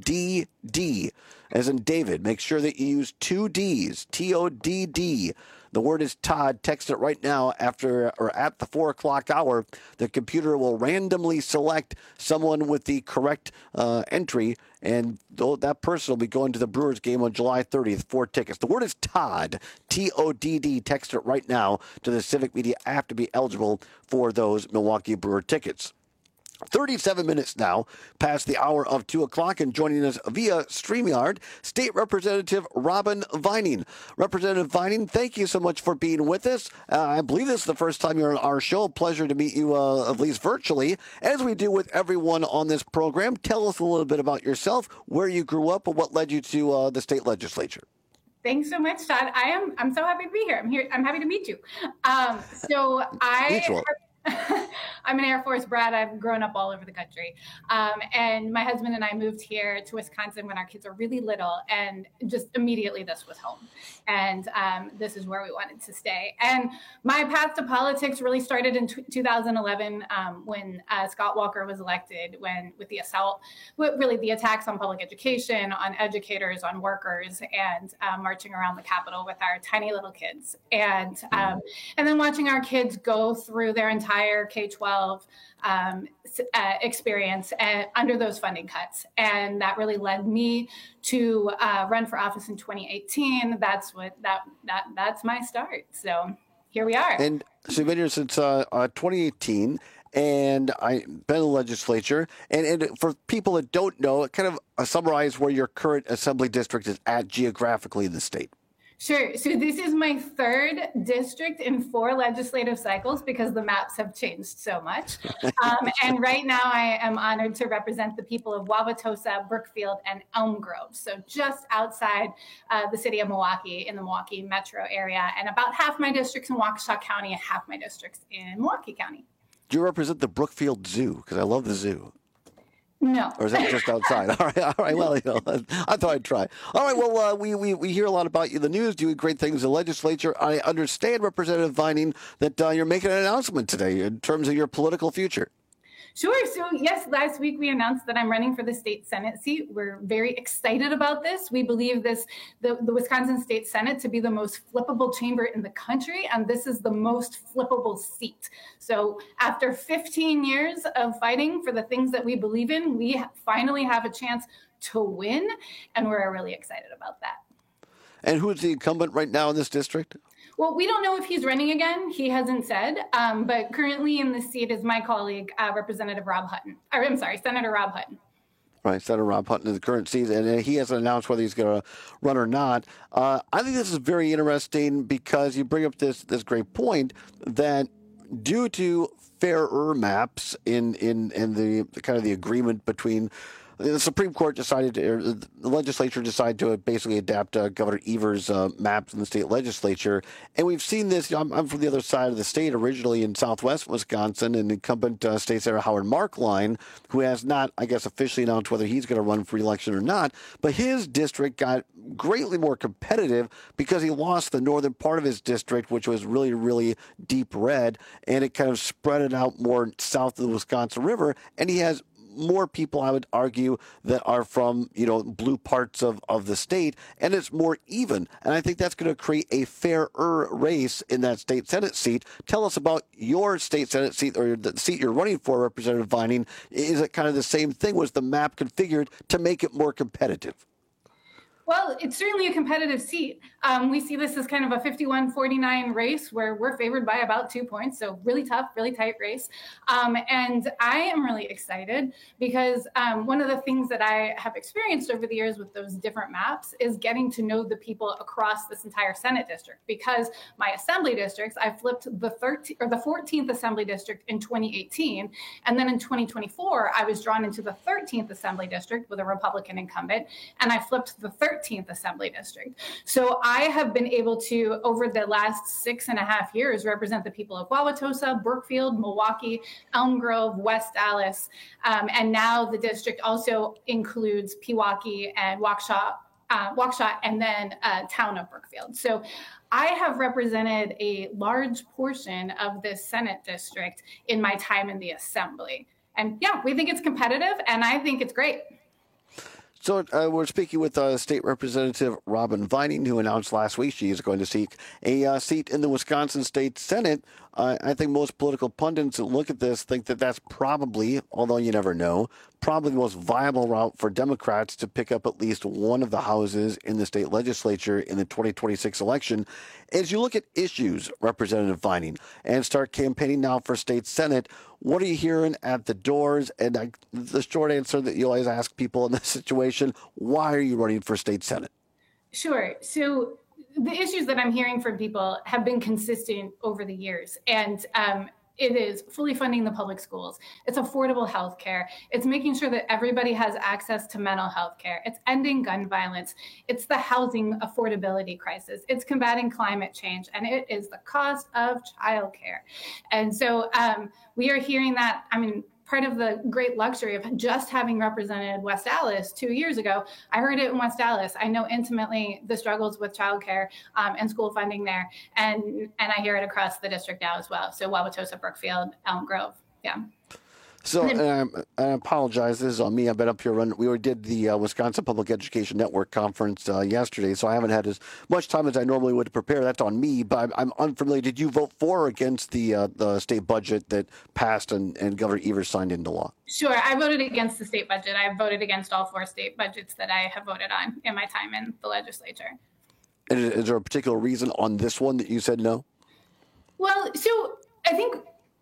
D D, as in David. Make sure that you use two D's, T O D D. The word is Todd. Text it right now after or at the four o'clock hour. The computer will randomly select someone with the correct uh, entry, and that person will be going to the Brewers game on July thirtieth. Four tickets. The word is Todd, T O D D. Text it right now to the Civic Media app to be eligible for those Milwaukee Brewer tickets. thirty-seven minutes now past the hour of two o'clock, and joining us via StreamYard, State Representative Robin Vining. Representative Vining, thank you so much for being with us. Uh, I believe this is the first time you're on our show. Pleasure to meet you, uh, at least virtually, as we do with everyone on this program. Tell us a little bit about yourself, where you grew up, and what led you to uh, the state legislature. Thanks so much, Todd. I am. I'm so happy to be here. I'm here. I'm happy to meet you. Um, so I. I'm an Air Force brat. I've grown up all over the country. Um, and my husband and I moved here to Wisconsin when our kids were really little. And just immediately this was home. And um, this is where we wanted to stay. And my path to politics really started in t- two thousand eleven um, when uh, Scott Walker was elected, when with the assault, really the attacks on public education, on educators, on workers, and uh, marching around the Capitol with our tiny little kids. And, um, and then watching our kids go through their entire entire K twelve um, uh, experience uh, under those funding cuts. And that really led me to uh, run for office in twenty eighteen. That's what that that that's my start. So here we are. And so you've been here since uh, uh, twenty eighteen. And I've been in the legislature. And, and for people that don't know, kind of uh, summarize where your current assembly district is at geographically in the state. Sure. So this is my third district in four legislative cycles because the maps have changed so much. Um, and right now I am honored to represent the people of Wauwatosa, Brookfield, and Elm Grove. So just outside uh, the city of Milwaukee in the Milwaukee metro area. And about half my districts in Waukesha County and half my districts in Milwaukee County. Do you represent the Brookfield Zoo? Because I love the zoo. No. Or is that just outside? All right, all right. Well, you know, I thought I'd try. All right. Well, uh, we, we we hear a lot about you in the news, doing great things in the legislature. I understand, Representative Vining, that uh, you're making an announcement today in terms of your political future. Sure. So, yes, last week we announced that I'm running for the state Senate seat. We're very excited about this. We believe this, the, the Wisconsin State Senate, to be the most flippable chamber in the country, and this is the most flippable seat. So after fifteen years of fighting for the things that we believe in, we finally have a chance to win, and we're really excited about that. And who's the incumbent right now in this district? Well, we don't know if he's running again. He hasn't said. Um, but currently in the seat is my colleague, uh, Representative Rob Hutton. Or I'm sorry, Senator Rob Hutton. Right, Senator Rob Hutton in the current seat, and he hasn't announced whether he's going to run or not. Uh, I think this is very interesting because you bring up this this great point that due to fairer maps in in in the kind of the agreement between. The Supreme Court decided, to, or the legislature decided to basically adapt uh, Governor Evers' uh, maps in the state legislature. And we've seen this. You know, I'm, I'm from the other side of the state, originally in southwest Wisconsin, and incumbent uh, state senator Howard Markline, who has not, I guess, officially announced whether he's going to run for election or not. But his district got greatly more competitive because he lost the northern part of his district, which was really, really deep red, and it kind of spread it out more south of the Wisconsin River. And he has more people, I would argue, that are from, you know, blue parts of, of the state, and it's more even. And I think that's going to create a fairer race in that state Senate seat. Tell us about your state Senate seat, or the seat you're running for, Representative Vining. Is it kind of the same thing? Was the map configured to make it more competitive? Well, it's certainly a competitive seat. Um, we see this as kind of a fifty-one forty-nine race where we're favored by about two points. So really tough, really tight race. Um, and I am really excited because um, one of the things that I have experienced over the years with those different maps is getting to know the people across this entire Senate district. Because my assembly districts, I flipped the thirteenth or the fourteenth assembly district in twenty eighteen. And then in twenty twenty-four, I was drawn into the thirteenth assembly district with a Republican incumbent. And I flipped the thirteenth assembly district. So I have been able to, over the last six and a half years, represent the people of Wauwatosa, Brookfield, Milwaukee, Elm Grove, West Allis, um, and now the district also includes Pewaukee and Waukesha, uh, Waukesha, and then uh, town of Brookfield. So I have represented a large portion of this Senate district in my time in the assembly. And yeah, we think it's competitive, and I think it's great. So uh, we're speaking with uh, State Representative Robin Vining, who announced last week she is going to seek a uh, seat in the Wisconsin State Senate. Uh, I think most political pundits that look at this think that that's probably, although you never know, probably the most viable route for Democrats to pick up at least one of the houses in the state legislature in the twenty twenty-six election. As you look at issues, Representative Vining, and start campaigning now for state Senate, what are you hearing at the doors? And I, the short answer that you always ask people in this situation, why are you running for state Senate? Sure. So the issues that I'm hearing from people have been consistent over the years. And um, it is fully funding the public schools. It's affordable health care. It's making sure that everybody has access to mental health care. It's ending gun violence. It's the housing affordability crisis. It's combating climate change. And it is the cost of childcare. And so um, we are hearing that, I mean, part of the great luxury of just having represented West Allis two years ago, I heard it in West Allis. I know intimately the struggles with childcare um, and school funding there, and and I hear it across the district now as well. So Wauwatosa, Brookfield, Elm Grove, yeah. So um, I apologize. This is on me. I've been up here running. We did the uh, Wisconsin Public Education Network conference uh, yesterday, so I haven't had as much time as I normally would to prepare. That's on me, but I'm, I'm unfamiliar. Did you vote for or against the uh, the state budget that passed and, and Governor Evers signed into law? Sure. I voted against the state budget. I voted against all four state budgets that I have voted on in my time in the legislature. And is, is there a particular reason on this one that you said no? Well, so I think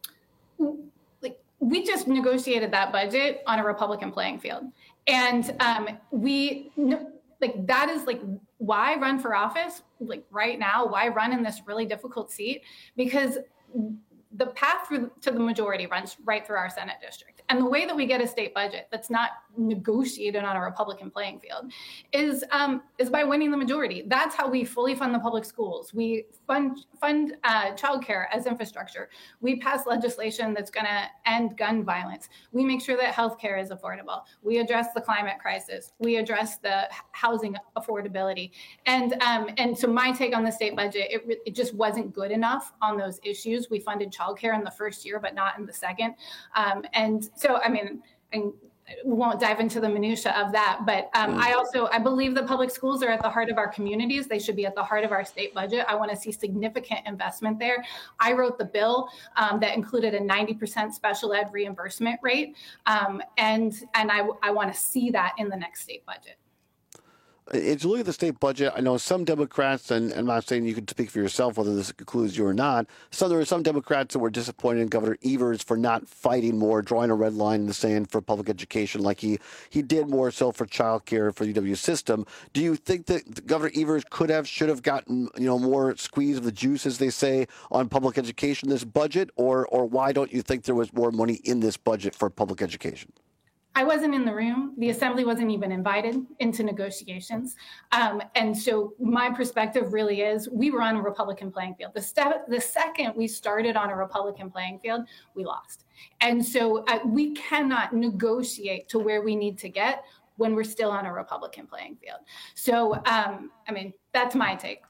like we just negotiated that budget on a Republican playing field. And um, we like that is like why run for office like right now? Why run in this really difficult seat? Because the path through to the majority runs right through our Senate district. And the way that we get a state budget that's not negotiated on a Republican playing field is um, is by winning the majority. That's how we fully fund the public schools. We fund fund uh, childcare as infrastructure. We pass legislation that's going to end gun violence. We make sure that healthcare is affordable. We address the climate crisis. We address the housing affordability. And um, and so my take on the state budget, it, re- it just wasn't good enough on those issues. We funded childcare in the first year, but not in the second. Um, and so, I mean, and we won't dive into the minutia of that, but um, I also, I believe that public schools are at the heart of our communities. They should be at the heart of our state budget. I want to see significant investment there. I wrote the bill um, that included a ninety percent special ed reimbursement rate. Um, and and I, I want to see that in the next state budget. As you look at the state budget, I know some Democrats, and I'm not saying you can speak for yourself whether this includes you or not, so there are some Democrats that were disappointed in Governor Evers for not fighting more, drawing a red line in the sand for public education like he, he did more so for child care for the U W system. Do you think that Governor Evers could have, should have gotten, you know, more squeeze of the juice, as they say, on public education in this budget, or or why don't you think there was more money in this budget for public education? I wasn't in the room. The assembly wasn't even invited into negotiations. Um, and so my perspective really is we were on a Republican playing field. The, step, the second we started on a Republican playing field, we lost. And so uh, we cannot negotiate to where we need to get when we're still on a Republican playing field. So, um, I mean, that's my take.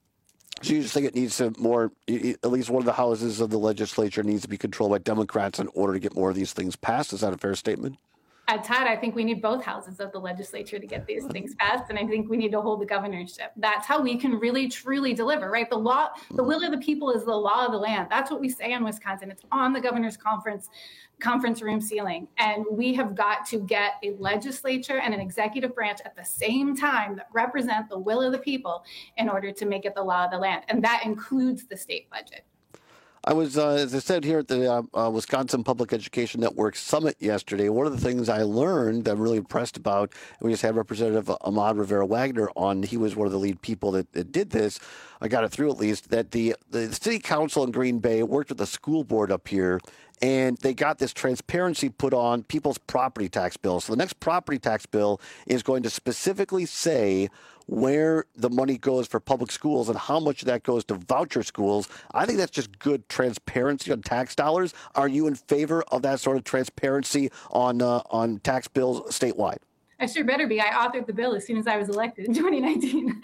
So you just think it needs to more, at least one of the houses of the legislature needs to be controlled by Democrats in order to get more of these things passed? Is that a fair statement? Uh, Todd, I think we need both houses of the legislature to get these things passed, and I think we need to hold the governorship. That's how we can really, truly deliver, right? The law, the will of the people is the law of the land. That's what we say in Wisconsin. It's on the governor's conference conference room ceiling, and we have got to get a legislature and an executive branch at the same time that represent the will of the people in order to make it the law of the land, and that includes the state budget. I was, uh, as I said, here at the uh, uh, Wisconsin Public Education Network Summit yesterday. One of the things I learned that I'm really impressed about, and we just had Representative Ahmad Rivera-Wagner on. He was one of the lead people that, that did this. I got it through at least, that the, the city council in Green Bay worked with the school board up here, and they got this transparency put on people's property tax bills. So the next property tax bill is going to specifically say where the money goes for public schools and how much of that goes to voucher schools. I think that's just good transparency on tax dollars. Are you in favor of that sort of transparency on uh, on tax bills statewide? I sure better be. I authored the bill as soon as I was elected in twenty nineteen.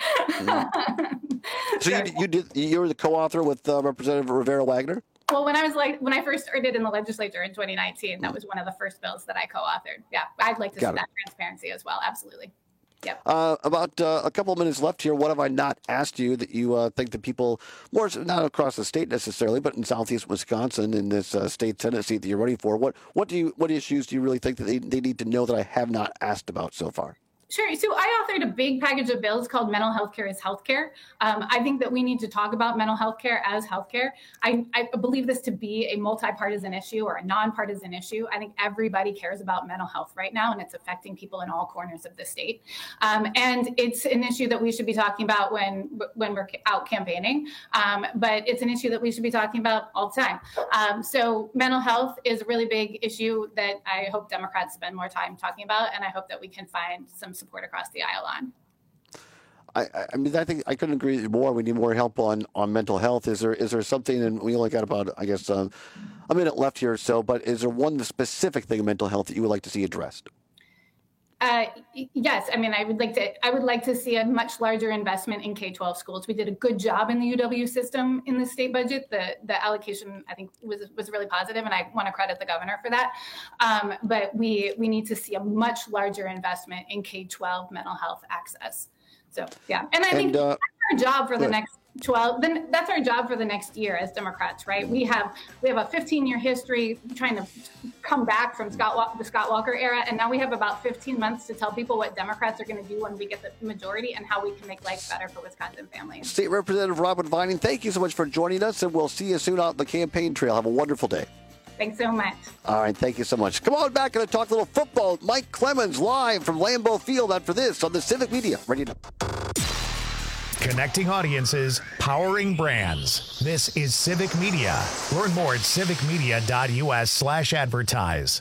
Mm-hmm. So you, you did. You were the co-author with uh, Representative Rivera-Wagner? Well, when I was like when I first started in the legislature in twenty nineteen, that was one of the first bills that I co-authored. Yeah, I'd like to Got see it. that transparency as well. Absolutely. Yep. Uh, about uh, a couple of minutes left here. What have I not asked you that you uh, think that people, more so- not across the state necessarily, but in Southeast Wisconsin, in this uh, state Senate seat that you're running for, what what do you what issues do you really think that they, they need to know that I have not asked about so far? Sure. So I authored a big package of bills called Mental Health Care is Healthcare. Um, I think that we need to talk about mental health care as healthcare. I, I believe this to be a multi-partisan issue or a nonpartisan issue. I think everybody cares about mental health right now, and it's affecting people in all corners of the state. Um, and it's an issue that we should be talking about when when we're out campaigning. Um, but it's an issue that we should be talking about all the time. Um, so mental health is a really big issue that I hope Democrats spend more time talking about, and I hope that we can find some support across the aisle on. I, I mean, I think I couldn't agree with you more. We need more help on, on mental health. Is there is there something, and we only got about, I guess, uh, a minute left here or so, but is there one specific thing in mental health that you would like to see addressed? Uh, yes, I mean, I would like to. I would like to see a much larger investment in K twelve schools. We did a good job in the U W system in the state budget. The the allocation, I think, was was really positive, and I want to credit the governor for that. Um, but we we need to see a much larger investment in K twelve mental health access. So yeah, and I think and, uh, that's our job for the good. next twelve. Then that's our job for the next year as Democrats, right? We have we have a fifteen year history trying to come back from Scott Wa- the Scott Walker era, and now we have about fifteen months to tell people what Democrats are going to do when we get the majority and how we can make life better for Wisconsin families. State Representative Robin Vining, thank you so much for joining us, and we'll see you soon out on the campaign trail. Have a wonderful day. Thanks so much. All right, thank you so much. Come on back and talk a little football. Mike Clemens live from Lambeau Field after this on the Civic Media. Ready to... Connecting audiences, powering brands. This is Civic Media. Learn more at civicmedia.us slash advertise.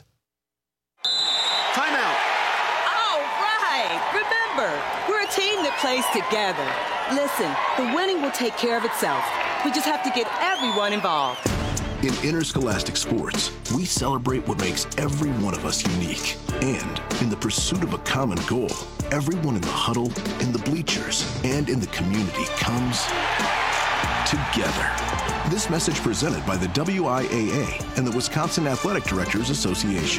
Timeout. All right. Remember, we're a team that plays together. Listen, the winning will take care of itself. We just have to get everyone involved. In interscholastic sports, we celebrate what makes every one of us unique. And in the pursuit of a common goal, everyone in the huddle, in the bleachers, and in the community comes together. This message presented by the W I A A and the Wisconsin Athletic Directors Association.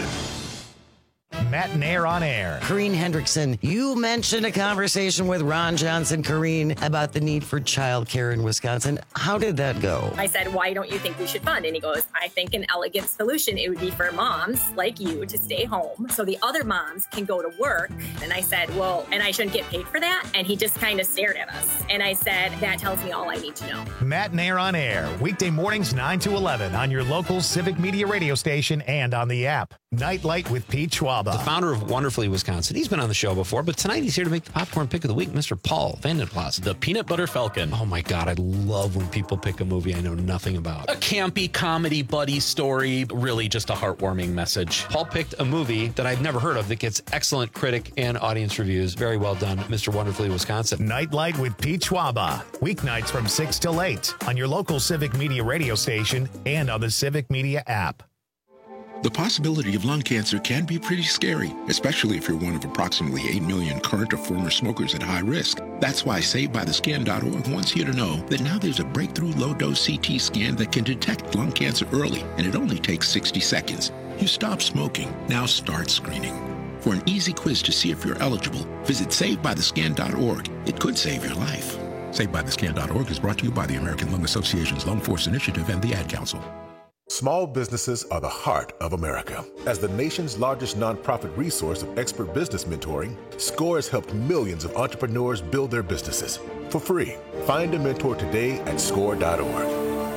Matt Nair on air. Corrine Hendrickson, you mentioned a conversation with Ron Johnson, Corrine, about the need for childcare in Wisconsin. How did that go? I said, why don't you think we should fund? And he goes, I think an elegant solution, it would be for moms like you to stay home so the other moms can go to work. And I said, well, and I shouldn't get paid for that? And he just kind of stared at us. And I said, that tells me all I need to know. Matt Nair on air, weekday mornings nine to eleven on your local Civic Media radio station and on the app. Nightlight with Pete Schwaba. The founder of Wonderfully Wisconsin. He's been on the show before, but tonight he's here to make the popcorn pick of the week, Mister Paul Vandenplas. The Peanut Butter Falcon. Oh my God, I love when people pick a movie I know nothing about. A campy comedy buddy story, really just a heartwarming message. Paul picked a movie that I've never heard of that gets excellent critic and audience reviews. Very well done, Mister Wonderfully Wisconsin. Nightlight with Pete Schwaba. Weeknights from six till eight on your local Civic Media radio station and on the Civic Media app. The possibility of lung cancer can be pretty scary, especially if you're one of approximately eight million current or former smokers at high risk. That's why Saved By The Scan dot org wants you to know that now there's a breakthrough low-dose C T scan that can detect lung cancer early, and it only takes sixty seconds. You stop smoking, now start screening. For an easy quiz to see if you're eligible, visit Saved By The Scan dot org. It could save your life. Saved By The Scan dot org is brought to you by the American Lung Association's Lung Force Initiative and the Ad Council. Small businesses are the heart of America. As the nation's largest nonprofit resource of expert business mentoring, SCORE has helped millions of entrepreneurs build their businesses for free. Find a mentor today at score dot org.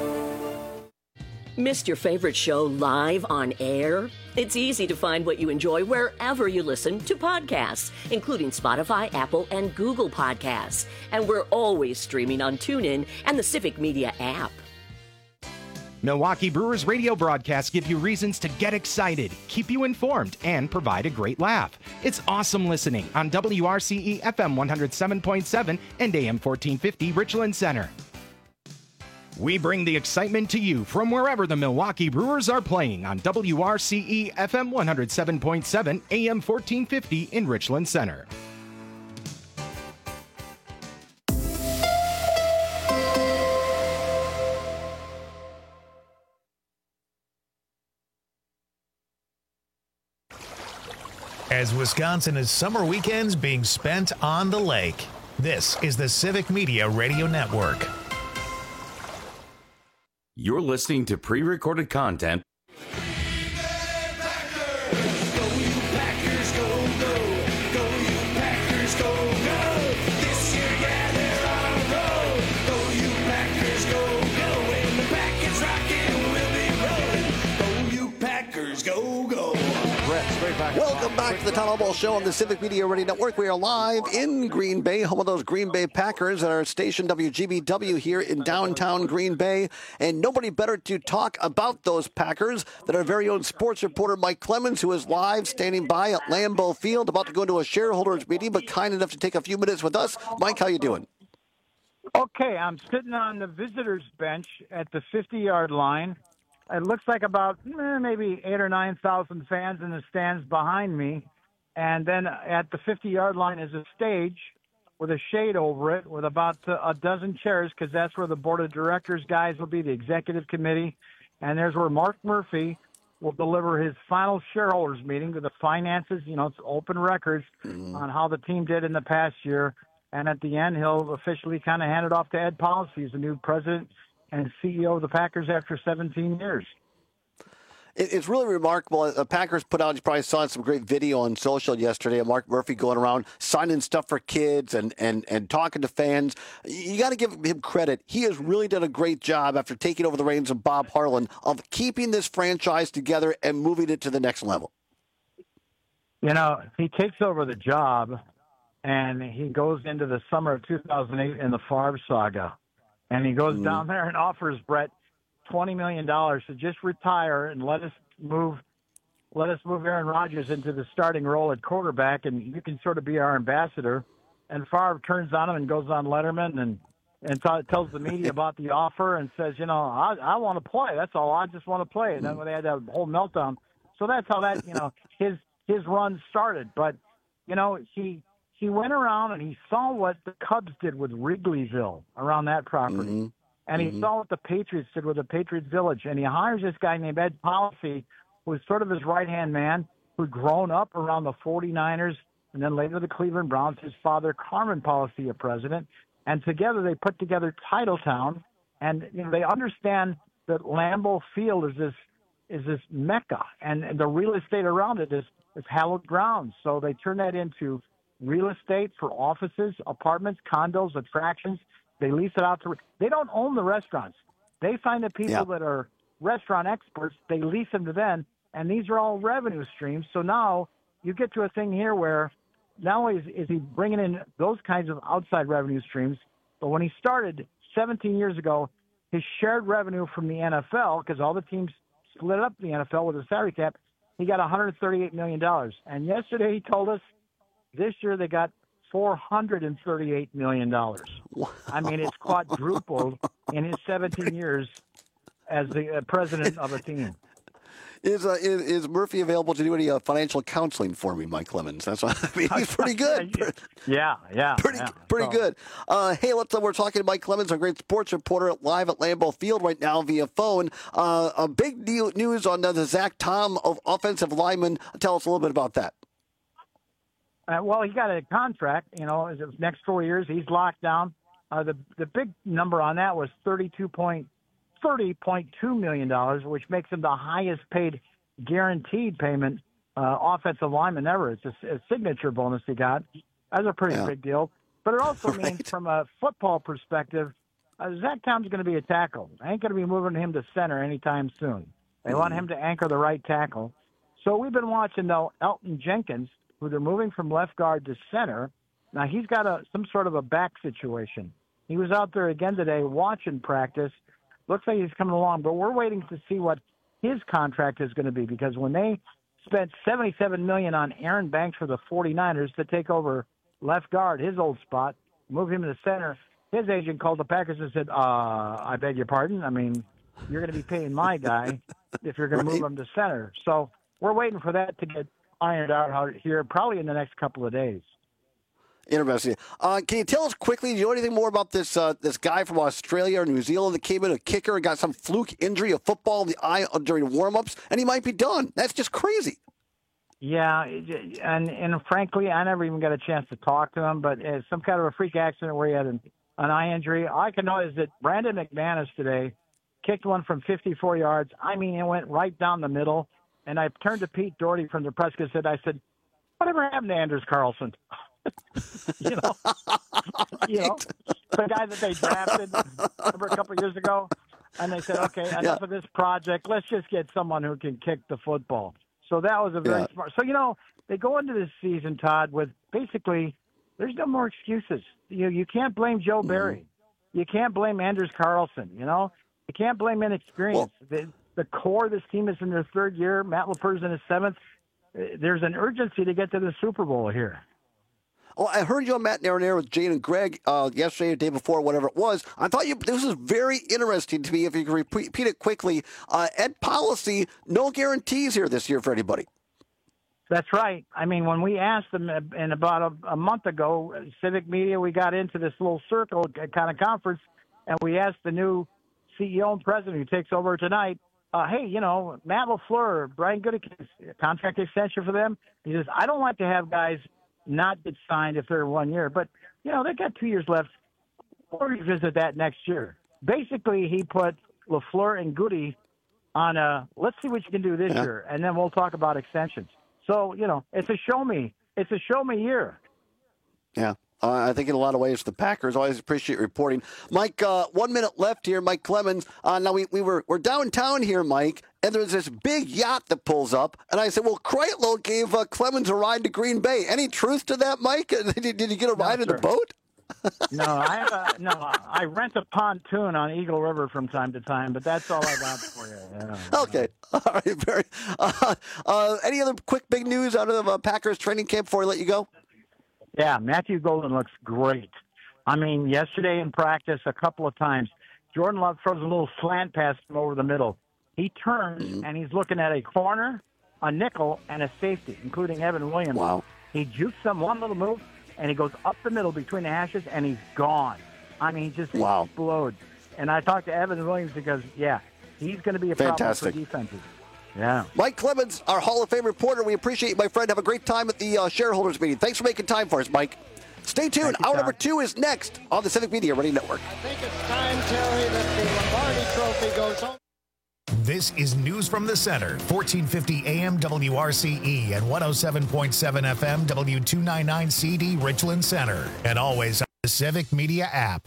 Missed your favorite show live on air? It's easy to find what you enjoy wherever you listen to podcasts, including Spotify, Apple, and Google Podcasts. And we're always streaming on TuneIn and the Civic Media app. Milwaukee Brewers radio broadcasts give you reasons to get excited, keep you informed, and provide a great laugh. It's awesome listening on W R C E F M one oh seven point seven and A M fourteen fifty Richland Center. We bring the excitement to you from wherever the Milwaukee Brewers are playing on W R C E F M one oh seven point seven A M fourteen fifty in Richland Center. As Wisconsin is summer weekends being spent on the lake, this is the Civic Media Radio Network. You're listening to pre-recorded content. Welcome back to the Town Hall Ball Show on the Civic Media Radio Network. We are live in Green Bay, home of those Green Bay Packers at our station W G B W here in downtown Green Bay. And nobody better to talk about those Packers than our very own sports reporter Mike Clemens, who is live standing by at Lambeau Field, about to go into a shareholders meeting, but kind enough to take a few minutes with us. Mike, how you doing? Okay, I'm sitting on the visitors' bench at the fifty-yard line. It looks like about eh, maybe eight or nine thousand fans in the stands behind me. And then at the fifty-yard line is a stage with a shade over it with about a dozen chairs, because that's where the board of directors guys will be, the executive committee. And there's where Mark Murphy will deliver his final shareholders meeting with the finances, you know, it's open records mm-hmm. on how the team did in the past year. And at the end, he'll officially kind of hand it off to Ed Policy as the new president and C E O of the Packers after seventeen years. It's really remarkable. The Packers put out, you probably saw some great video on social yesterday of Mark Murphy going around signing stuff for kids and, and, and talking to fans. You got to give him credit. He has really done a great job after taking over the reins of Bob Harlan of keeping this franchise together and moving it to the next level. You know, he takes over the job and he goes into the summer of two thousand eight in the Favre saga. And he goes mm. down there and offers Brett twenty million dollars to just retire and let us move let us move Aaron Rodgers into the starting role at quarterback, and you can sort of be our ambassador. And Favre turns on him and goes on Letterman and, and t- tells the media about the offer and says, you know, I, I want to play. That's all. I just want to play. And then when they had that whole meltdown. So that's how that, you know, his his run started. But, you know, he he went around and he saw what the Cubs did with Wrigleyville around that property. Mm-hmm. And he mm-hmm. saw what the Patriots did with the Patriots Village. And he hires this guy named Ed Policy, who was sort of his right-hand man, who'd grown up around the forty-niners and then later the Cleveland Browns. His father, Carmen Policy, a president. And together they put together Titletown. And you know, they understand that Lambeau Field is this is this mecca. And, and the real estate around it is, is hallowed ground. So they turn that into real estate for offices, apartments, condos, attractions. They lease it out to – they don't own the restaurants. They find the people yeah. that are restaurant experts. They lease them to them, and these are all revenue streams. So now you get to a thing here where not only is, is he bringing in those kinds of outside revenue streams, but when he started seventeen years ago, his shared revenue from the N F L, because all the teams split up the N F L with a salary cap, he got one hundred thirty-eight million dollars. And yesterday he told us this year they got four hundred thirty-eight million dollars. Wow. I mean, it's quadrupled in his seventeen years as the uh, president of a team. Is, uh, is is Murphy available to do any uh, financial counseling for me, Mike Clemens? That's what, I mean, he's pretty good. yeah, yeah, pretty yeah. pretty so. good. Uh, hey, let's. Uh, we're talking to Mike Clemens, our great sports reporter, live at Lambeau Field right now via phone. Uh, a big deal, news on uh, the Zach Tom of offensive lineman. Tell us a little bit about that. Uh, well, he got a contract. You know, his next four years, he's locked down. Uh, the the big number on that was thirty-two point thirty point two million dollars, which makes him the highest paid guaranteed payment uh, offensive lineman ever. It's a, a signature bonus he got. That's a pretty yeah. big deal. But it also right. means, from a football perspective, uh, Zach Tom's going to be a tackle. I ain't going to be moving him to center anytime soon. They mm. want him to anchor the right tackle. So we've been watching, though, Elton Jenkins, who they're moving from left guard to center. Now, he's got a some sort of a back situation. He was out there again today watching practice. Looks like he's coming along, but we're waiting to see what his contract is going to be, because when they spent seventy-seven million dollars on Aaron Banks for the forty-niners to take over left guard, his old spot, move him to center, his agent called the Packers and said, uh, I beg your pardon? I mean, you're going to be paying my guy if you're going right. to move him to center. So we're waiting for that to get ironed out here probably in the next couple of days. Interesting. Uh, can you tell us quickly, do you know anything more about this uh, this guy from Australia or New Zealand that came in, a kicker, and got some fluke injury of football in the eye during warm-ups, and he might be done? That's just crazy. Yeah, and and frankly, I never even got a chance to talk to him, but it's some kind of a freak accident where he had an, an eye injury. All I can know is that Brandon McManus today kicked one from fifty-four yards. I mean, it went right down the middle, and I turned to Pete Doherty from the press and said, I said, whatever happened to Anders Carlson? you know, you know, the guy that they drafted remember a couple of years ago, and they said, "Okay, enough yeah. of this project. Let's just get someone who can kick the football." So that was a very yeah. smart. So you know, they go into this season, Todd, with basically there's no more excuses. You you can't blame Joe Barry, mm-hmm. you can't blame Anders Carlson. You know, you can't blame inexperience. Well, the, the core of this team is in their third year. Matt LaFleur's in his seventh. There's an urgency to get to the Super Bowl here. Oh, I heard you on Matt Marinero with Jane and Greg uh, yesterday, the day before, whatever it was. I thought you this was very interesting to me. If you could repeat, repeat it quickly, uh, Ed Policy, no guarantees here this year for anybody. That's right. I mean, when we asked them in about a, a month ago, Civic Media, we got into this little circle kind of conference, and we asked the new C E O and president who takes over tonight, uh, hey, you know, Matt LaFleur, Brian Gutekunst, contract extension for them. He says, I don't like to have guys not get signed if they're one year, but, you know, they got two years left. We'll revisit that next year. Basically, he put LaFleur and Goody on a, let's see what you can do this yeah. year, and then we'll talk about extensions. So, you know, it's a show me. It's a show me year. Yeah. Uh, I think in a lot of ways, the Packers always appreciate reporting. Mike, uh, one minute left here. Mike Clemens. Uh, now we, we were we're downtown here, Mike, and there's this big yacht that pulls up, and I said, "Well, Kreitlow gave uh, Clemens a ride to Green Bay." Any truth to that, Mike? Did, did you get a no, ride sir. in the boat? no, I have a, no. I rent a pontoon on Eagle River from time to time, but that's all I got for you. Yeah. Okay. All right. Very. Uh, uh, any other quick big news out of uh, Packers training camp before I let you go? Yeah, Matthew Golden looks great. I mean, yesterday in practice, a couple of times, Jordan Love throws a little slant pass him over the middle. He turns, mm-hmm. and he's looking at a corner, a nickel, and a safety, including Evan Williams. Wow. He jukes them one little move, and he goes up the middle between the hashes, and he's gone. I mean, he just wow. explodes. And I talked to Evan Williams because, yeah, he's going to be a Fantastic. problem for defenses. Yeah. Mike Clemens, our Hall of Fame reporter. We appreciate you, my friend. Have a great time at the uh, shareholders meeting. Thanks for making time for us, Mike. Stay tuned. You, Hour Tom. number two is next on the Civic Media Ready Network. I think it's time, Terry, that the Lombardi Trophy goes home. This is News from the Center, fourteen fifty A M W R C E and one oh seven point seven F M W two ninety-nine C D Richland Center, and always on the Civic Media app.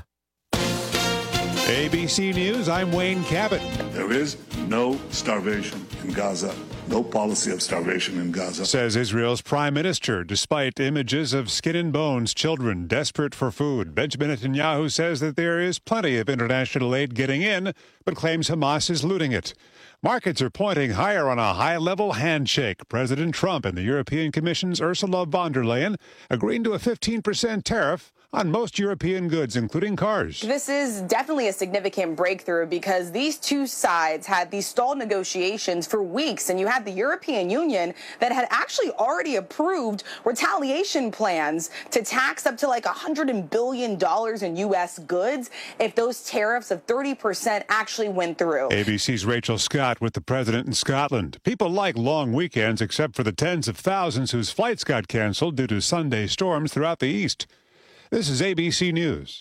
A B C News, I'm Wayne Cabot. There is no starvation in Gaza. No policy of starvation in Gaza. Says Israel's prime minister, despite images of skin and bones, children desperate for food. Benjamin Netanyahu says that there is plenty of international aid getting in, but claims Hamas is looting it. Markets are pointing higher on a high-level handshake. President Trump and the European Commission's Ursula von der Leyen agreeing to a fifteen percent tariff on most European goods, including cars. This is definitely a significant breakthrough because these two sides had these stalled negotiations for weeks, and you had the European Union that had actually already approved retaliation plans to tax up to like one hundred billion dollars in U S goods if those tariffs of thirty percent actually went through. A B C's Rachel Scott with the president in Scotland. People like long weekends except for the tens of thousands whose flights got canceled due to Sunday storms throughout the east. This is A B C News.